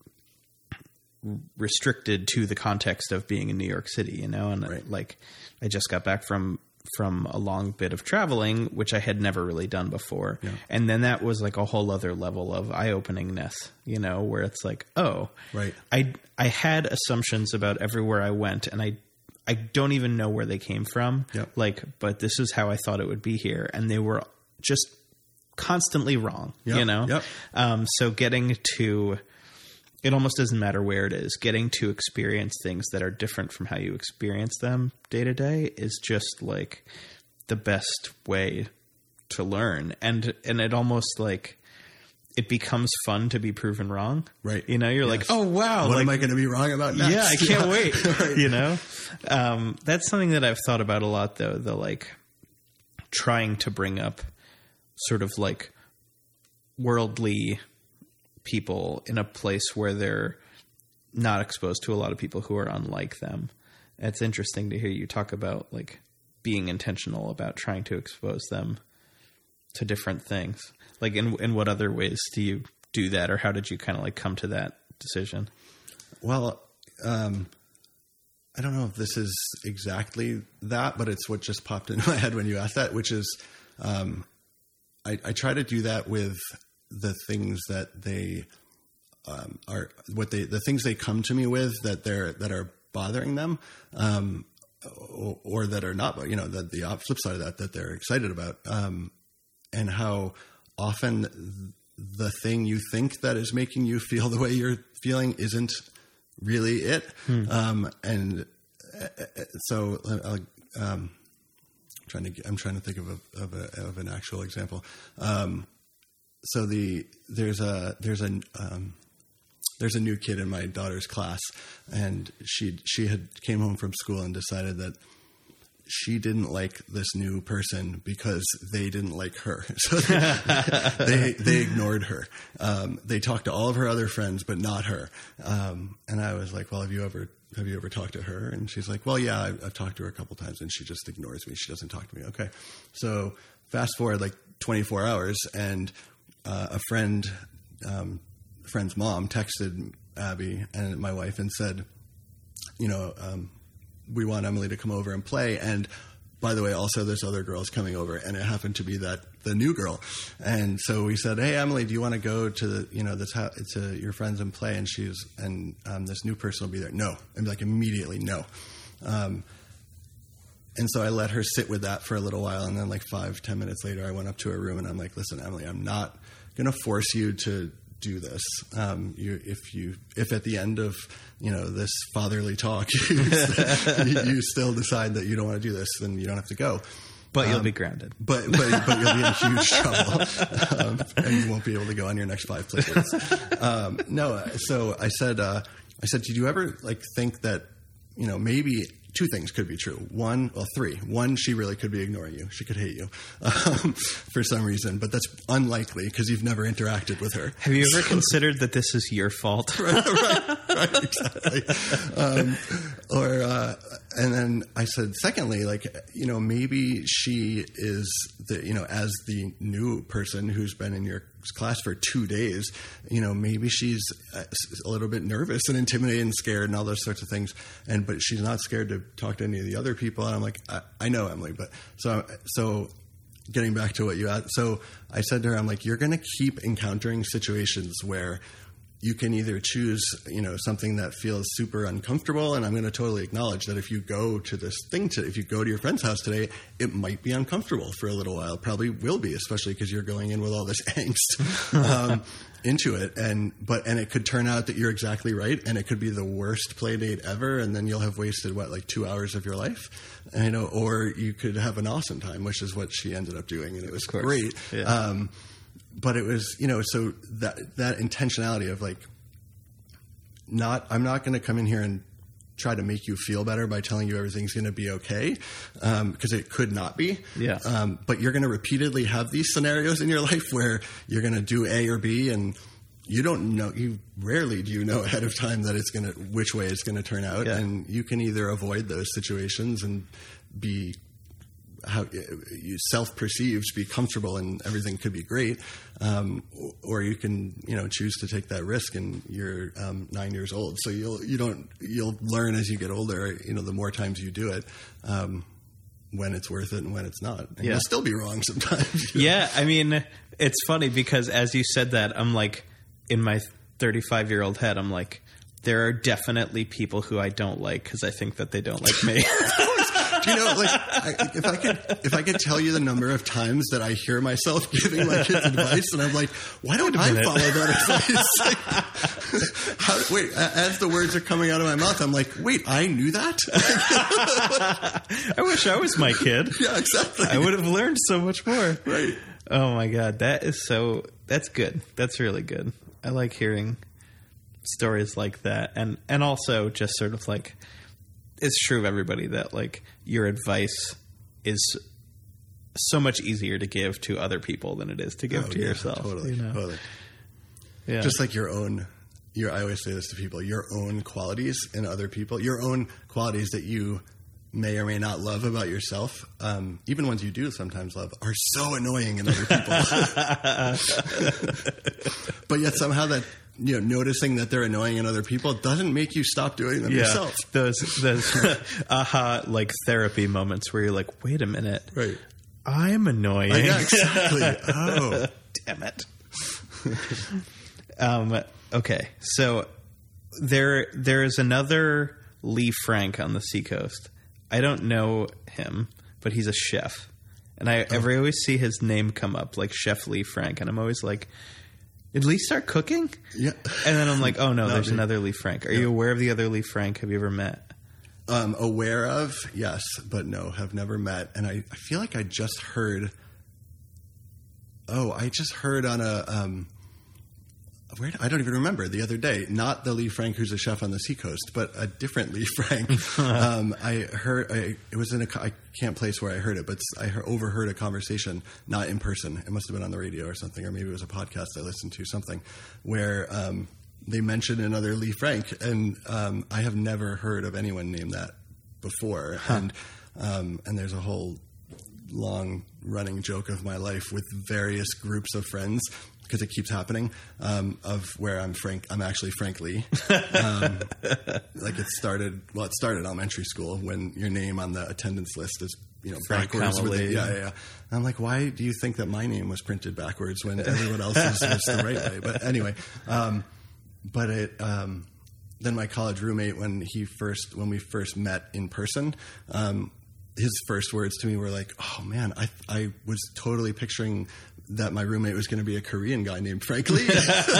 restricted to the context of being in New York City, you know, and Right. like I just got back from from a long bit of traveling, which I had never really done before. Yeah. And then that was like a whole other level of eye-openingness, you know, where it's like, oh, Right. I I had assumptions about everywhere I went, and I I don't even know where they came from. Yep. Like, but this is how I thought it would be here, and they were just constantly wrong. Yep. You know. Yep. Um, so getting to it almost doesn't matter where it is. Getting to experience things that are different from how you experience them day to day is just like the best way to learn. And, and it almost like it becomes fun to be proven wrong. Right. You know, you're Yes. like, oh wow. What like, am I going to be wrong about next? yeah, I can't Yeah. wait. Right. You know, um, that's something that I've thought about a lot though. The like trying to bring up sort of like worldly people in a place where they're not exposed to a lot of people who are unlike them. It's interesting to hear you talk about like being intentional about trying to expose them to different things. Like in in what other ways do you do that, or how did you kind of like come to that decision? Well, um, I don't know if this is exactly that, but it's what just popped into my head when you asked that, which is um, I, I try to do that with the things that they um, are, what they, the things they come to me with that they're, that are bothering them, um, or, or that are not, you know, the, the flip side of that, that they're excited about, um, and how often the thing you think that is making you feel the way you're feeling isn't really it. Hmm. Um, and uh, so, uh, um, trying to, I'm trying to think of a, of a, of an actual example. Um, so the, there's a, there's a, um, there's a new kid in my daughter's class, and she, she had came home from school and decided that she didn't like this new person because they didn't like her. So they, they, they ignored her. Um, they talked to all of her other friends, but not her. Um, and I was like, well, have you ever, have you ever talked to her? And she's like, well, yeah, I've, I've talked to her a couple times, and she just ignores me. She doesn't talk to me. Okay. So fast forward like twenty-four hours, and uh, a friend, um, friend's mom texted Abby and my wife and said, you know, um, we want Emily to come over and play. And by the way, also this other girl's coming over, and it happened to be that the new girl. And so we said, hey, Emily, do you want to go to the, you know, this, ha- to your friends and play? And she's, and um, this new person will be there. No. And like immediately, no. Um, and so I let her sit with that for a little while. And then like five, ten minutes later, I went up to her room and I'm like, listen, Emily, I'm not going to force you to do this. Um, you, if you, if at the end of, you know, this fatherly talk, you, you still decide that you don't want to do this, then you don't have to go. But you'll um, be grounded. But, but, but you'll be in huge trouble. Um, and you won't be able to go on your next five play dates. Um, no. So I said, uh, I said, did you ever like think that, you know, maybe two things could be true. One, well, three. One, she really could be ignoring you. She could hate you um, for some reason, but that's unlikely because you've never interacted with her. Have you ever so, considered that this is your fault? right, right, right, exactly. Um, or, uh, and then I said, secondly, like, you know, maybe she is the, you know, as the new person who's been in your class for two days, you know, maybe she's a little bit nervous and intimidated and scared and all those sorts of things. And, but she's not scared to talk to any of the other people. And I'm like, I, I know, Emily, but so, so getting back to what you asked. So I said to her, I'm like, you're going to keep encountering situations where you can either choose, you know, something that feels super uncomfortable. And I'm going to totally acknowledge that if you go to this thing, to, if you go to your friend's house today, it might be uncomfortable for a little while. It probably will be, especially because you're going in with all this angst um, into it. And, but, and it could turn out that you're exactly right. And it could be the worst play date ever. And then you'll have wasted what, like two hours of your life, and, you know, or you could have an awesome time, which is what she ended up doing. And it was great. Yeah. Um, But it was, you know, so that that intentionality of like, not, I'm not going to come in here and try to make you feel better by telling you everything's going to be okay, um, because it could not be. Yeah. Um, but you're going to repeatedly have these scenarios in your life where you're going to do A or B, and you don't know, you rarely do you know ahead of time that it's going to, which way it's going to turn out. Yeah. And you can either avoid those situations and be how you self-perceived be comfortable and everything could be great, um, or you can, you know, choose to take that risk and you're um, nine years old. So you'll, you don't, you'll learn as you get older, you know, the more times you do it, um, when it's worth it and when it's not. And Yeah. you'll still be wrong sometimes. you know? Yeah, I mean, it's funny because as you said that, I'm like, in my thirty-five-year-old head, I'm like, there are definitely people who I don't like because I think that they don't like me. Do you know, like, I, if I could, if I could tell you the number of times that I hear myself giving my kids advice, and I'm like, why don't I minute. follow that advice? Like, how, wait, a- as the words are coming out of my mouth, I'm like, wait, I knew that? I wish I was my kid. Yeah, exactly. I would have learned so much more. Right. Oh my God, that is so, that's good. That's really good. I like hearing stories like that. And, and also just sort of like, it's true of everybody that like your advice is so much easier to give to other people than it is to give Oh, to yeah, yourself. Totally. You know? Totally. Yeah. Just like your own, your, I always say this to people, your own qualities in other people, your own qualities that you may or may not love about yourself, um, even ones you do sometimes love, are so annoying in other people. But yet somehow that, you know, noticing that they're annoying in other people doesn't make you stop doing them yeah, yourself. those those aha like therapy moments where you're like, wait a minute, Right. I'm annoying. Yeah, exactly. Oh. Damn it. um, okay, so there there is another Lee Frank on the Seacoast. I don't know him, but he's a chef, and I, Oh. I always see his name come up, like Chef Lee Frank, and I'm always like, did Lee start cooking? Yeah. And then I'm like, oh no, No, there's dude. another Lee Frank. Are you aware of the other Lee Frank? Have you ever met? Um, aware of, yes, but no, have never met. And I, I feel like I just heard, oh, I just heard on a, um, where, I don't even remember, the other day, not the Lee Frank who's a chef on the Seacoast, but a different Lee Frank. um, I heard, I, it was in a, co- I can't place where I heard it, but I heard, overheard a conversation, not in person. It must have been on the radio or something, or maybe it was a podcast I listened to, something, where um, they mentioned another Lee Frank, and um, I have never heard of anyone named that before. And um, and there's a whole long running joke of my life with various groups of friends, because it keeps happening, um, of where I'm Frank, I'm actually Frank Lee. Um, like it started, well, it started elementary school when your name on the attendance list is, you know, Frank backwards. With Connolly. the, yeah, yeah, yeah. And I'm like, why do you think that my name was printed backwards when everyone else's was the right way? But anyway, um, but it, um, then my college roommate, when he first, when we first met in person, um, his first words to me were like, "Oh man, I I was totally picturing that my roommate was going to be a Korean guy named Frank Lee."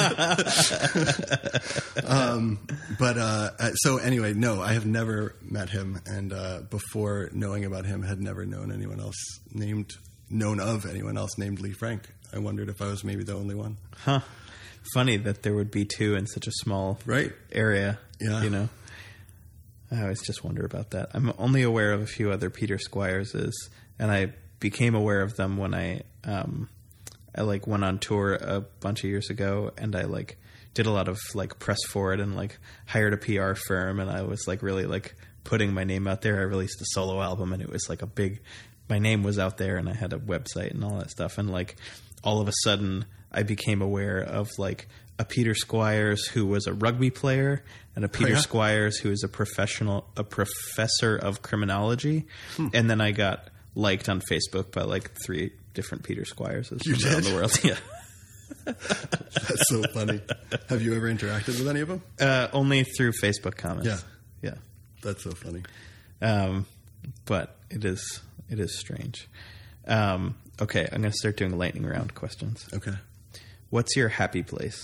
um, but uh, so anyway, no, I have never met him, and uh, before knowing about him, had never known anyone else named, known of anyone else named Lee Frank. I wondered if I was maybe the only one. Huh. Funny that there would be two in such a small Right. area. Yeah. You know? I always just wonder about that. I'm only aware of a few other Peter Squireses, and I became aware of them when I um, I like went on tour a bunch of years ago, and I like did a lot of like press for it and like hired a P R firm, and I was like really like putting my name out there. I released a solo album, and it was like a big, my name was out there, and I had a website and all that stuff, and like all of a sudden I became aware of like a Peter Squires who was a rugby player, and a Peter yeah? Squires who is a professional, a professor of criminology. And then I got liked on Facebook by like three different Peter Squires You from around did? the world. Yeah. That's so funny. Have you ever interacted with any of them? Uh, only through Facebook comments. Yeah. Yeah. That's so funny. Um, but it is, it is strange. Um, okay. I'm going to start doing lightning round questions. Okay. What's your happy place?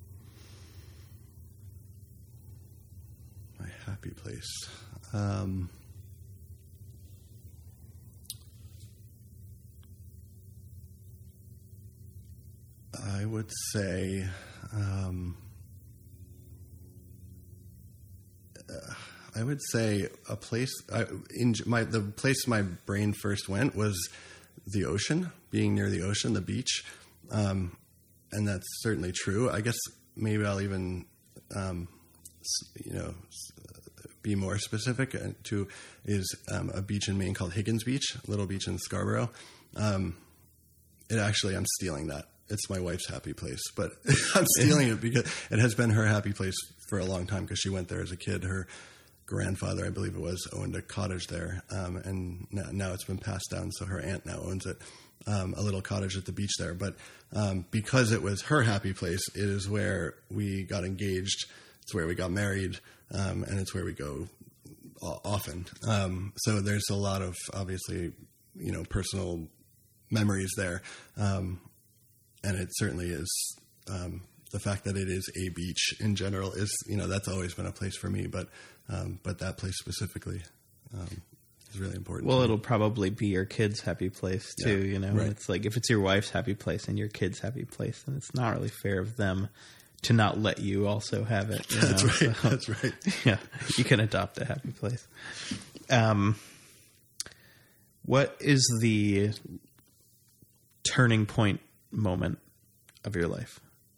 My happy place. Um, I would say, um, uh, I would say a place. I, in J- my the place my brain first went was the ocean, being near the ocean, the beach, um, and that's certainly true. I guess maybe I'll even, um, s- you know. s- be more specific uh, to is um, a beach in Maine called Higgins Beach, a little beach in Scarborough. Um, it actually, I'm stealing that. It's my wife's happy place, but I'm stealing it because it has been her happy place for a long time because she went there as a kid. Her grandfather, I believe it was, owned a cottage there, um, and now, now it's been passed down, so her aunt now owns it, um, a little cottage at the beach there. But um, because it was her happy place, it is where we got engaged, it's where we got married, um, and it's where we go often. Um, so there's a lot of, obviously, you know, personal memories there, um, and it certainly is... Um, the fact that it is a beach in general is, you know, that's always been a place for me, but um, but that place specifically um, is really important. Well, it'll probably be your kid's happy place too, Yeah, you know. right. It's like if it's your wife's happy place and your kid's happy place, then it's not really fair of them to not let you also have it. You That's know? right. So, That's right. yeah, you can adopt a happy place. Um, what is the turning point moment of your life?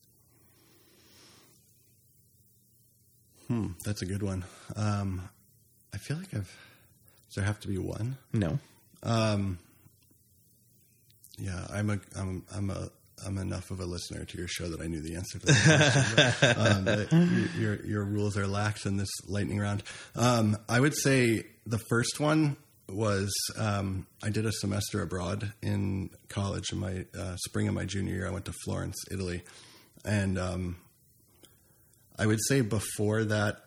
Hmm, that's a good one. Um, I feel like I've. Does there have to be one? No. Um, yeah, I'm a. I'm. I'm a. I'm enough of a listener to your show that I knew the answer to that question. But, um, that your your rules are lax in this lightning round. Um, I would say the first one was um, I did a semester abroad in college in my uh, spring of my junior year. I went to Florence, Italy, and. Um, I would say before that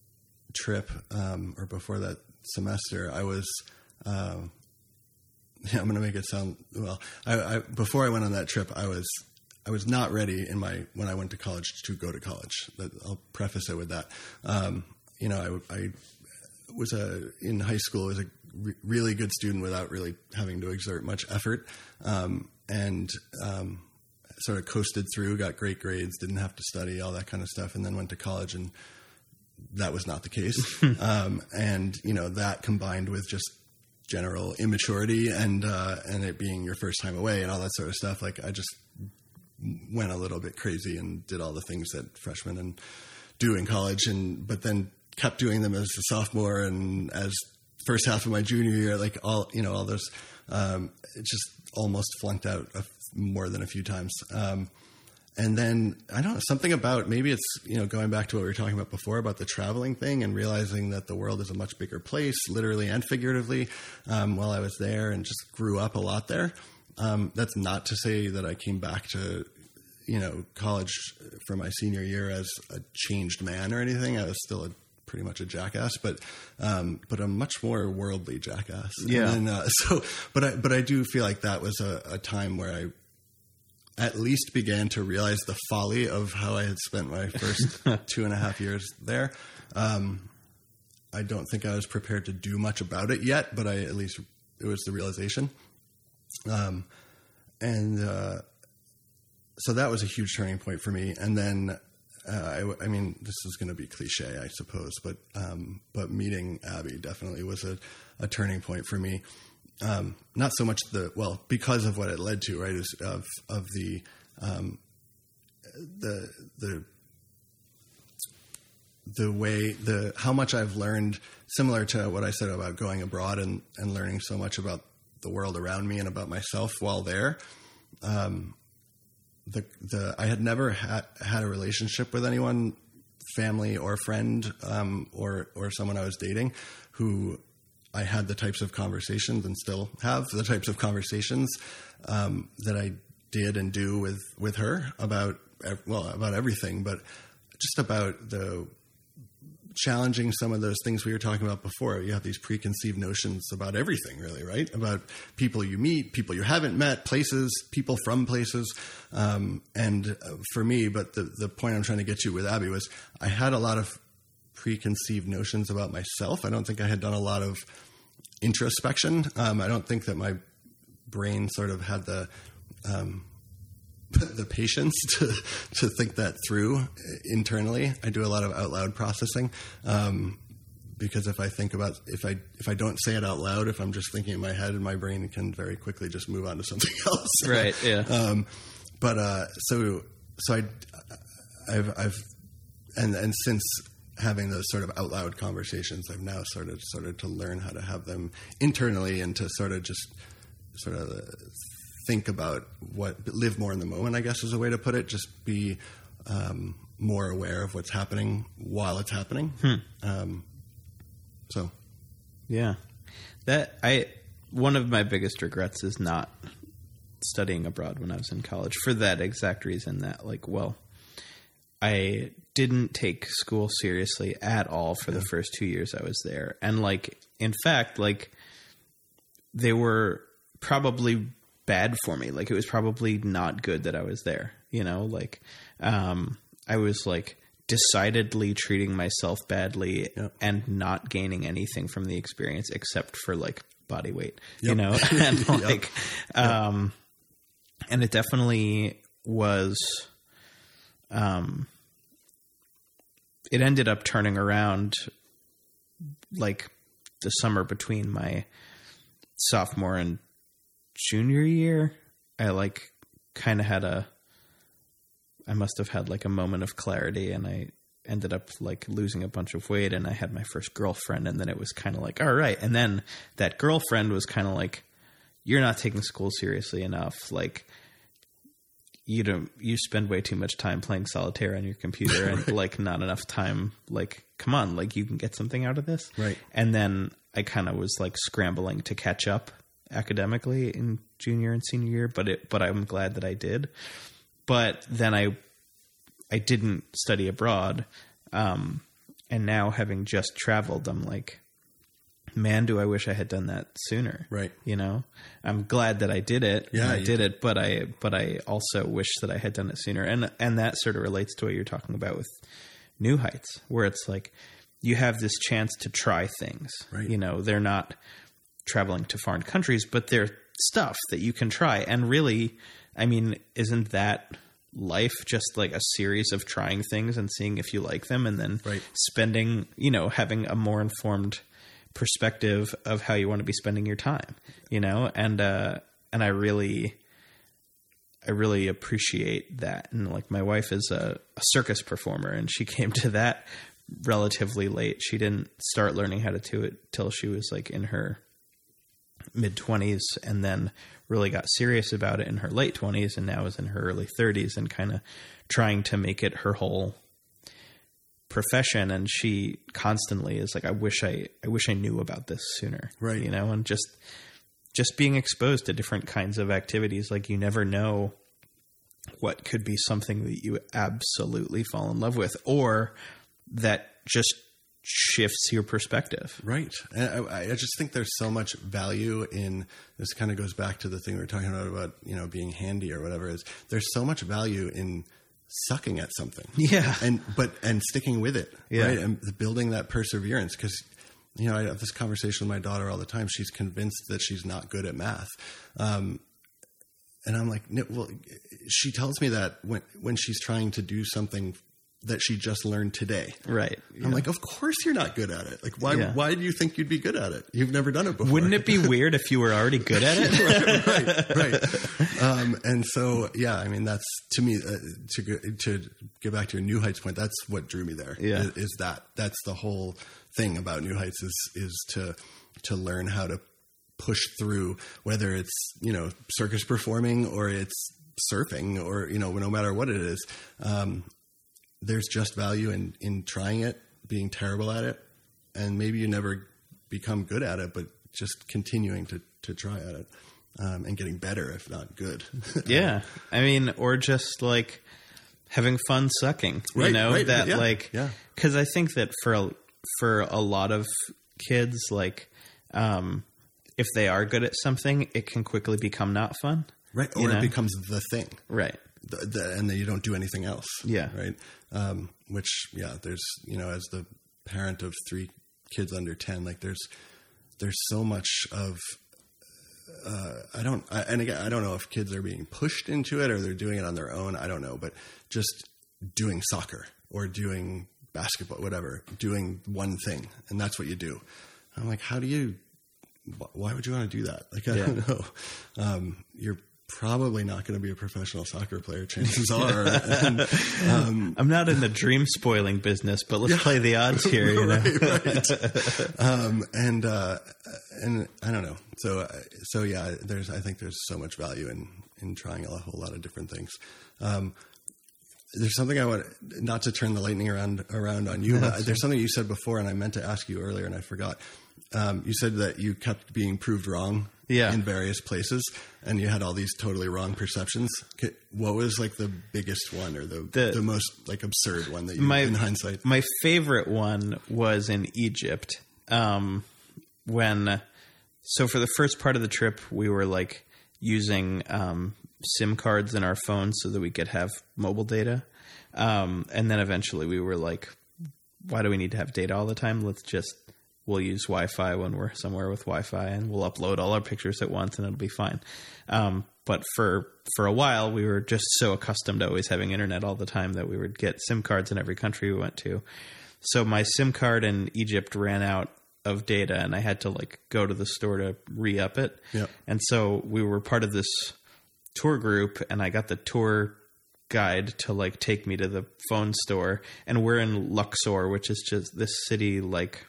trip um, or before that semester, I was. Uh, yeah, I'm going to make it sound well. I, I, before I went on that trip, I was. I was not ready in my when I went to college to go to college. I'll preface it with that. Um, you know, I, I was a in high school. I was a re- really good student without really having to exert much effort, um, and. Um, sort of coasted through, got great grades, didn't have to study, all that kind of stuff, and then went to college, and that was not the case. um, and, you know, that combined with just general immaturity and uh, and it being your first time away and all that sort of stuff, like I just went a little bit crazy and did all the things that freshmen and do in college, and but then kept doing them as a sophomore and as first half of my junior year, like all, you know, all those, um, it just almost flunked out a more than a few times. Um, and then I don't know, something about, maybe it's, you know, going back to what we were talking about before about the traveling thing and realizing that the world is a much bigger place, literally and figuratively, um, while I was there and just grew up a lot there. Um, that's not to say that I came back to, you know, college for my senior year as a changed man or anything. I was still a pretty much a jackass, but um, but a much more worldly jackass. Yeah. And then, uh, so, but I but I do feel like that was a, a time where I at least began to realize the folly of how I had spent my first two and a half years there. Um, I don't think I was prepared to do much about it yet, but I at least it was the realization. Um, and uh, so that was a huge turning point for me. And then. Uh, I, I mean, this is going to be cliche, I suppose, but um, but meeting Abby definitely was a, a turning point for me. Um, not so much the well, because of what it led to, right? Is of of the um, the the the way the how much I've learned, similar to what I said about going abroad and, and learning so much about the world around me and about myself while there. Um, The, the I had never had had a relationship with anyone, family or friend, um, or or someone I was dating, who I had the types of conversations and still have the types of conversations um, that I did and do with, with her about well about everything, but just about the challenging some of those things we were talking about before. You have these preconceived notions about everything, really, right? About people you meet, people you haven't met, places, people from places. Um, and for me, but the, the point I'm trying to get to with Abby was I had a lot of preconceived notions about myself. I don't think I had done a lot of introspection. Um, I don't think that my brain sort of had the... Um, the patience to, to think that through internally. I do a lot of out loud processing. Um, because if I think about, if I, if I don't say it out loud, if I'm just thinking in my head, and my brain can very quickly just move on to something else. Right. Yeah. um, but, uh, so, so I, I've, I've, and, and since having those sort of out loud conversations, I've now sort of started to learn how to have them internally and to sort of just sort of think about what, live more in the moment, I guess is a way to put it. Just be um, more aware of what's happening while it's happening. Hmm. Um, so, Yeah. That I one of my biggest regrets is not studying abroad when I was in college for that exact reason that like, well, I didn't take school seriously at all for the first two years I was there. And like, in fact, like they were probably bad for me. Like it was probably not good that I was there, you know, like, um, I was like decidedly treating myself badly Yep. and not gaining anything from the experience except for like body weight, you Yep. know, and Yep. like, um, and it definitely was, um, it ended up turning around like the summer between my sophomore and junior year. I like kind of had a, I must have had like a moment of clarity, and I ended up like losing a bunch of weight, and I had my first girlfriend, and then it was kind of like, all right. And then that girlfriend was kind of like, you're not taking school seriously enough. Like, you don't, you spend way too much time playing solitaire on your computer and like not enough time. Like, come on, like you can get something out of this. Right. And then I kind of was like scrambling to catch up academically in junior and senior year, but it, but I'm glad that I did. But then I, I didn't study abroad. Um, and now having just traveled, I'm like, man, do I wish I had done that sooner. Right. You know, I'm glad that I did it. Yeah, and I you did it, but I, but I also wish that I had done it sooner. And, and that sort of relates to what you're talking about with New Heights, where it's like, you have this chance to try things, Right. You know, they're not traveling to foreign countries, but they're stuff that you can try. And really, I mean, isn't that life just like a series of trying things and seeing if you like them, and then Right. spending, you know, having a more informed perspective of how you want to be spending your time, you know? And, uh, and I really, I really appreciate that. And like my wife is a, a circus performer, and she came to that relatively late. She didn't start learning how to do it till she was like in her mid twenties, and then really got serious about it in her late twenties, and now is in her early thirties and kind of trying to make it her whole profession. And she constantly is like, I wish I, I wish I knew about this sooner. Right. You know, and just, just being exposed to different kinds of activities. Like you never know what could be something that you absolutely fall in love with, or that just shifts your perspective. Right. And I, I just think there's so much value in this. Kind of goes back to the thing we were talking about, about, you know, being handy or whatever. Is there's so much value in sucking at something. Yeah. And, but, and sticking with it. Yeah. Right. And building that perseverance. Cause, you know, I have this conversation with my daughter all the time. She's convinced that she's not good at math. Um, and I'm like, no, well, she tells me that when, when she's trying to do something that she just learned today. Right. I'm like, of course you're not good at it. Like, why, Yeah. why do you think you'd be good at it? You've never done it before. Wouldn't it be weird if you were already good at it? right, right, right. Um, and so, yeah, I mean, that's to me, uh, to go, to get back to your New Heights point, that's what drew me there. Yeah. Is, is that, that's the whole thing about New Heights is, is to, to learn how to push through, whether it's, you know, circus performing or it's surfing or, you know, no matter what it is. Um, there's just value in, in trying it, being terrible at it, and maybe you never become good at it, but just continuing to, to try at it, um, and getting better, if not good. Yeah. I mean, or just like having fun sucking, you Right, know, right, that yeah, like, yeah. cause I think that for, a, for a lot of kids, like, um, if they are good at something, it can quickly become not fun. Right. Or you know? it becomes the thing. Right. The, the, and then you don't do anything else. Yeah. Right. Um, which, yeah, there's, you know, as the parent of three kids under ten, like there's, there's so much of, uh, I don't, I, and again, I don't know if kids are being pushed into it or they're doing it on their own. I don't know, but just doing soccer or doing basketball, whatever, doing one thing. And that's what you do. I'm like, how do you, why would you want to do that? Like, I Yeah. don't know. Um, you're, probably not going to be a professional soccer player. Chances are. And, um, I'm not in the dream spoiling business, but let's yeah. play the odds here. You know? right, right. um, and uh, and I don't know. So so yeah, there's I think there's so much value in in trying a whole lot of different things. Um, there's something I want not to turn the lightning around around on you. No, but there's something you said before, and I meant to ask you earlier, and I forgot. Um, you said that you kept being proved wrong yeah. in various places, and you had all these totally wrong perceptions. What was like the biggest one, or the the, the most like absurd one that you, my, in hindsight? My favorite one was in Egypt. Um, when so for the first part of the trip, we were like using um, SIM cards in our phones so that we could have mobile data, um, and then eventually we were like, "Why do we need to have data all the time? Let's just." We'll use Wi-Fi when we're somewhere with Wi-Fi, and we'll upload all our pictures at once, and it'll be fine. Um, but for for a while, we were just so accustomed to always having internet all the time that we would get SIM cards in every country we went to. So my SIM card in Egypt ran out of data, and I had to like go to the store to re-up it. Yep. And so we were part of this tour group, and I got the tour guide to like take me to the phone store, and we're in Luxor, which is just this city like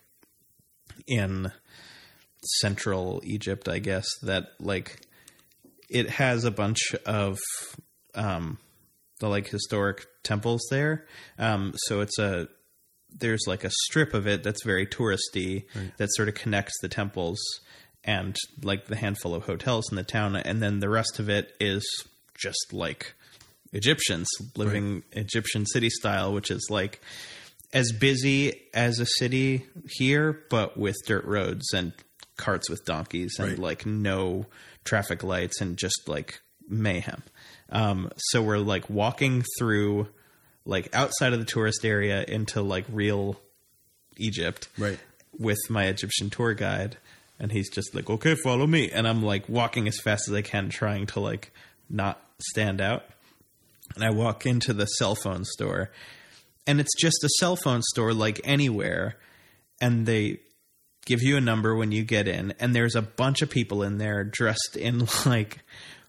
in central Egypt, I guess, that like it has a bunch of um, the like historic temples there. Um, so it's a there's like a strip of it that's very touristy right. that sort of connects the temples and like the handful of hotels in the town, and then the rest of it is just like Egyptians living right. Egyptian city style, which is like as busy as a city here, but with dirt roads and carts with donkeys and right. like no traffic lights and just like mayhem. Um, so we're like walking through like outside of the tourist area into like real Egypt right. with my Egyptian tour guide. And he's just like, okay, follow me. And I'm like walking as fast as I can, trying to like not stand out. And I walk into the cell phone store. And it's just a cell phone store like anywhere. And they give you a number when you get in. And there's a bunch of people in there dressed in like...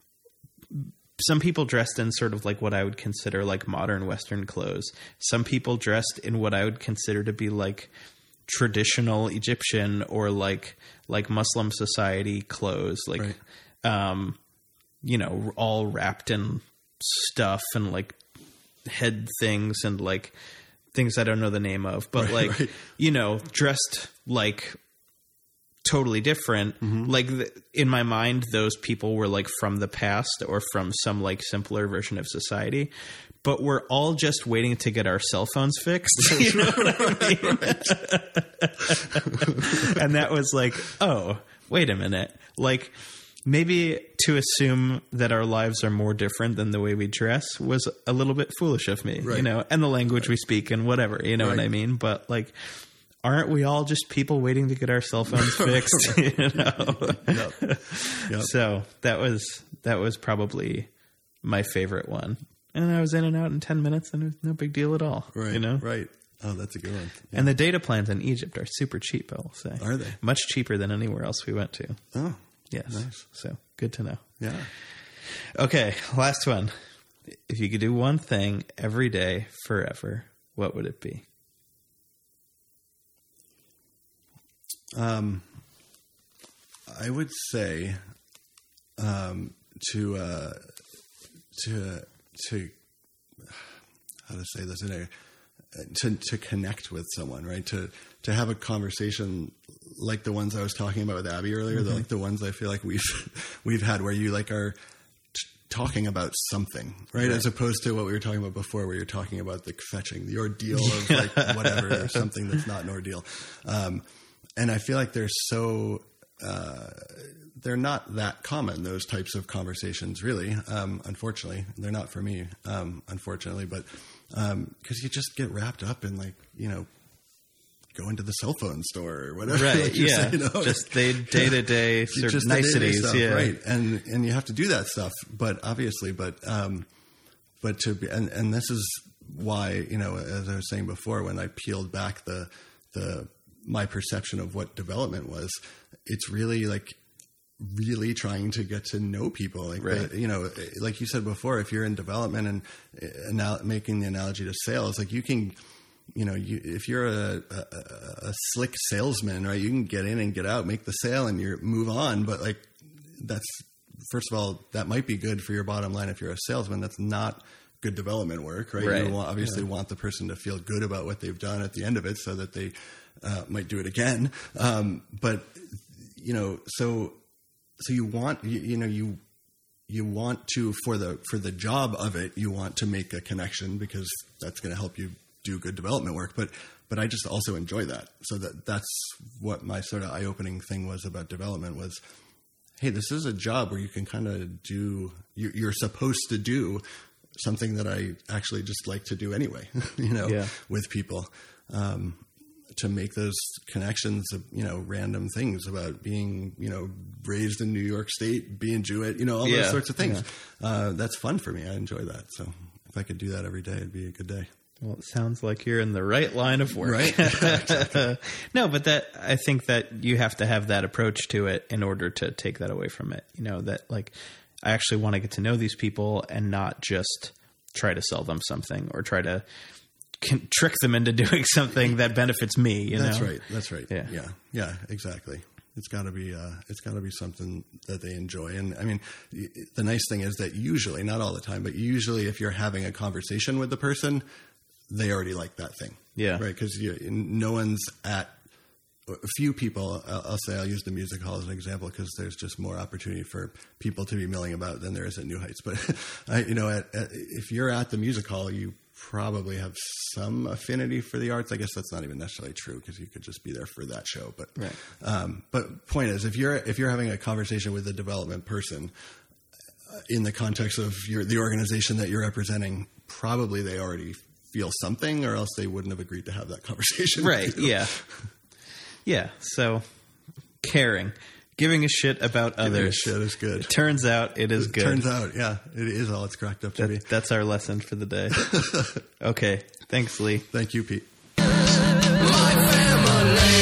Some people dressed in sort of like what I would consider like modern Western clothes. Some people dressed in what I would consider to be like traditional Egyptian or like like Muslim society clothes. Like, right. um, you know, all wrapped in stuff and like head things and like things I don't know the name of, but right, like, right. you know, dressed like totally different. Mm-hmm. Like the, in my mind, those people were like from the past or from some like simpler version of society, but we're all just waiting to get our cell phones fixed. You know what I mean? And that was like, oh, wait a minute. Like, maybe to assume that our lives are more different than the way we dress was a little bit foolish of me, right. you know, and the language right. we speak and whatever, you know right. what I mean? But like, aren't we all just people waiting to get our cell phones fixed? You know? Yep. Yep. So that was, that was probably my favorite one. And I was in and out in ten minutes and it was no big deal at all. Right. You know? Right. Oh, that's a good one. Yeah. And the data plans in Egypt are super cheap, I will say. Are they? Much cheaper than anywhere else we went to. Oh. Yes. Nice. So good to know. Yeah. Okay. Last one. If you could do one thing every day forever, what would it be? Um, I would say, um, to, uh, to, to, how to say this in a, to, to connect with someone, right? To, to have a conversation like the ones I was talking about with Abby earlier, mm-hmm. the, like the ones I feel like we've, we've had where you like are t- talking about something, right? right? As opposed to what we were talking about before, where you're talking about the fetching, the ordeal of like whatever, or something that's not an ordeal. Um, and I feel like they're so, uh, they're not that common, those types of conversations, really. Um, unfortunately, they're not for me, um, unfortunately, but, um, cause you just get wrapped up in like, you know, going to the cell phone store or whatever. Right. Like yeah. saying, you know, just day to day sort of niceties. niceties. Stuff, yeah. Right. And, and you have to do that stuff, but obviously, but, um, but to be, and, and this is why, you know, as I was saying before, when I peeled back the, the, my perception of what development was, it's really like, really trying to get to know people. Like, Right. the, you know, like you said before, if you're in development and uh, anal- making the analogy to sales, like you can, you know, you, if you're a, a, a slick salesman, right, you can get in and get out, make the sale and you move on. But like, that's, first of all, that might be good for your bottom line. If you're a salesman, that's not good development work, right? Right. You want, obviously yeah. want the person to feel good about what they've done at the end of it so that they uh, might do it again. Um, but, you know, so, so you want, you, you know, you, you want to, for the, for the job of it, you want to make a connection because that's going to help you do good development work. But, but I just also enjoy that. So that that's what my sort of eye-opening thing was about development was, hey, this is a job where you can kind of do, you're, you're supposed to do something that I actually just like to do anyway, you know, yeah. with people, um, to make those connections of, you know, random things about being, you know, raised in New York State, being Jewish, you know, all yeah. those sorts of things. Yeah. Uh, that's fun for me. I enjoy that. So if I could do that every day, it'd be a good day. Well, it sounds like you're in the right line of work. Right? Exactly. No, but that I think that you have to have that approach to it in order to take that away from it. You know, that like I actually want to get to know these people and not just try to sell them something or try to can trick them into doing something that benefits me. You That's know? right. That's right. Yeah. Yeah. Yeah, exactly. It's got to be, uh, it's got to be something that they enjoy. And I mean, the nice thing is that usually, not all the time, but usually if you're having a conversation with the person, they already like that thing. Yeah. Right. Because no one's at, a few people, I'll say, I'll use the music hall as an example because there's just more opportunity for people to be milling about than there is at New Heights. But, I, you know, at, at, if you're at the music hall, you probably have some affinity for the arts. I guess that's not even necessarily true because you could just be there for that show. But, right. um, but point is, if you're, if you're having a conversation with a development person uh, in the context of your, the organization that you're representing, probably they already feel something or else they wouldn't have agreed to have that conversation. Right. Yeah. Yeah. So caring, giving a shit about Giving others. a shit is good. It turns out it is It good. turns out, yeah, it is all it's cracked up to That, be. that's our lesson for the day. Okay. Thanks, Lee. Thank you, Pete. My family.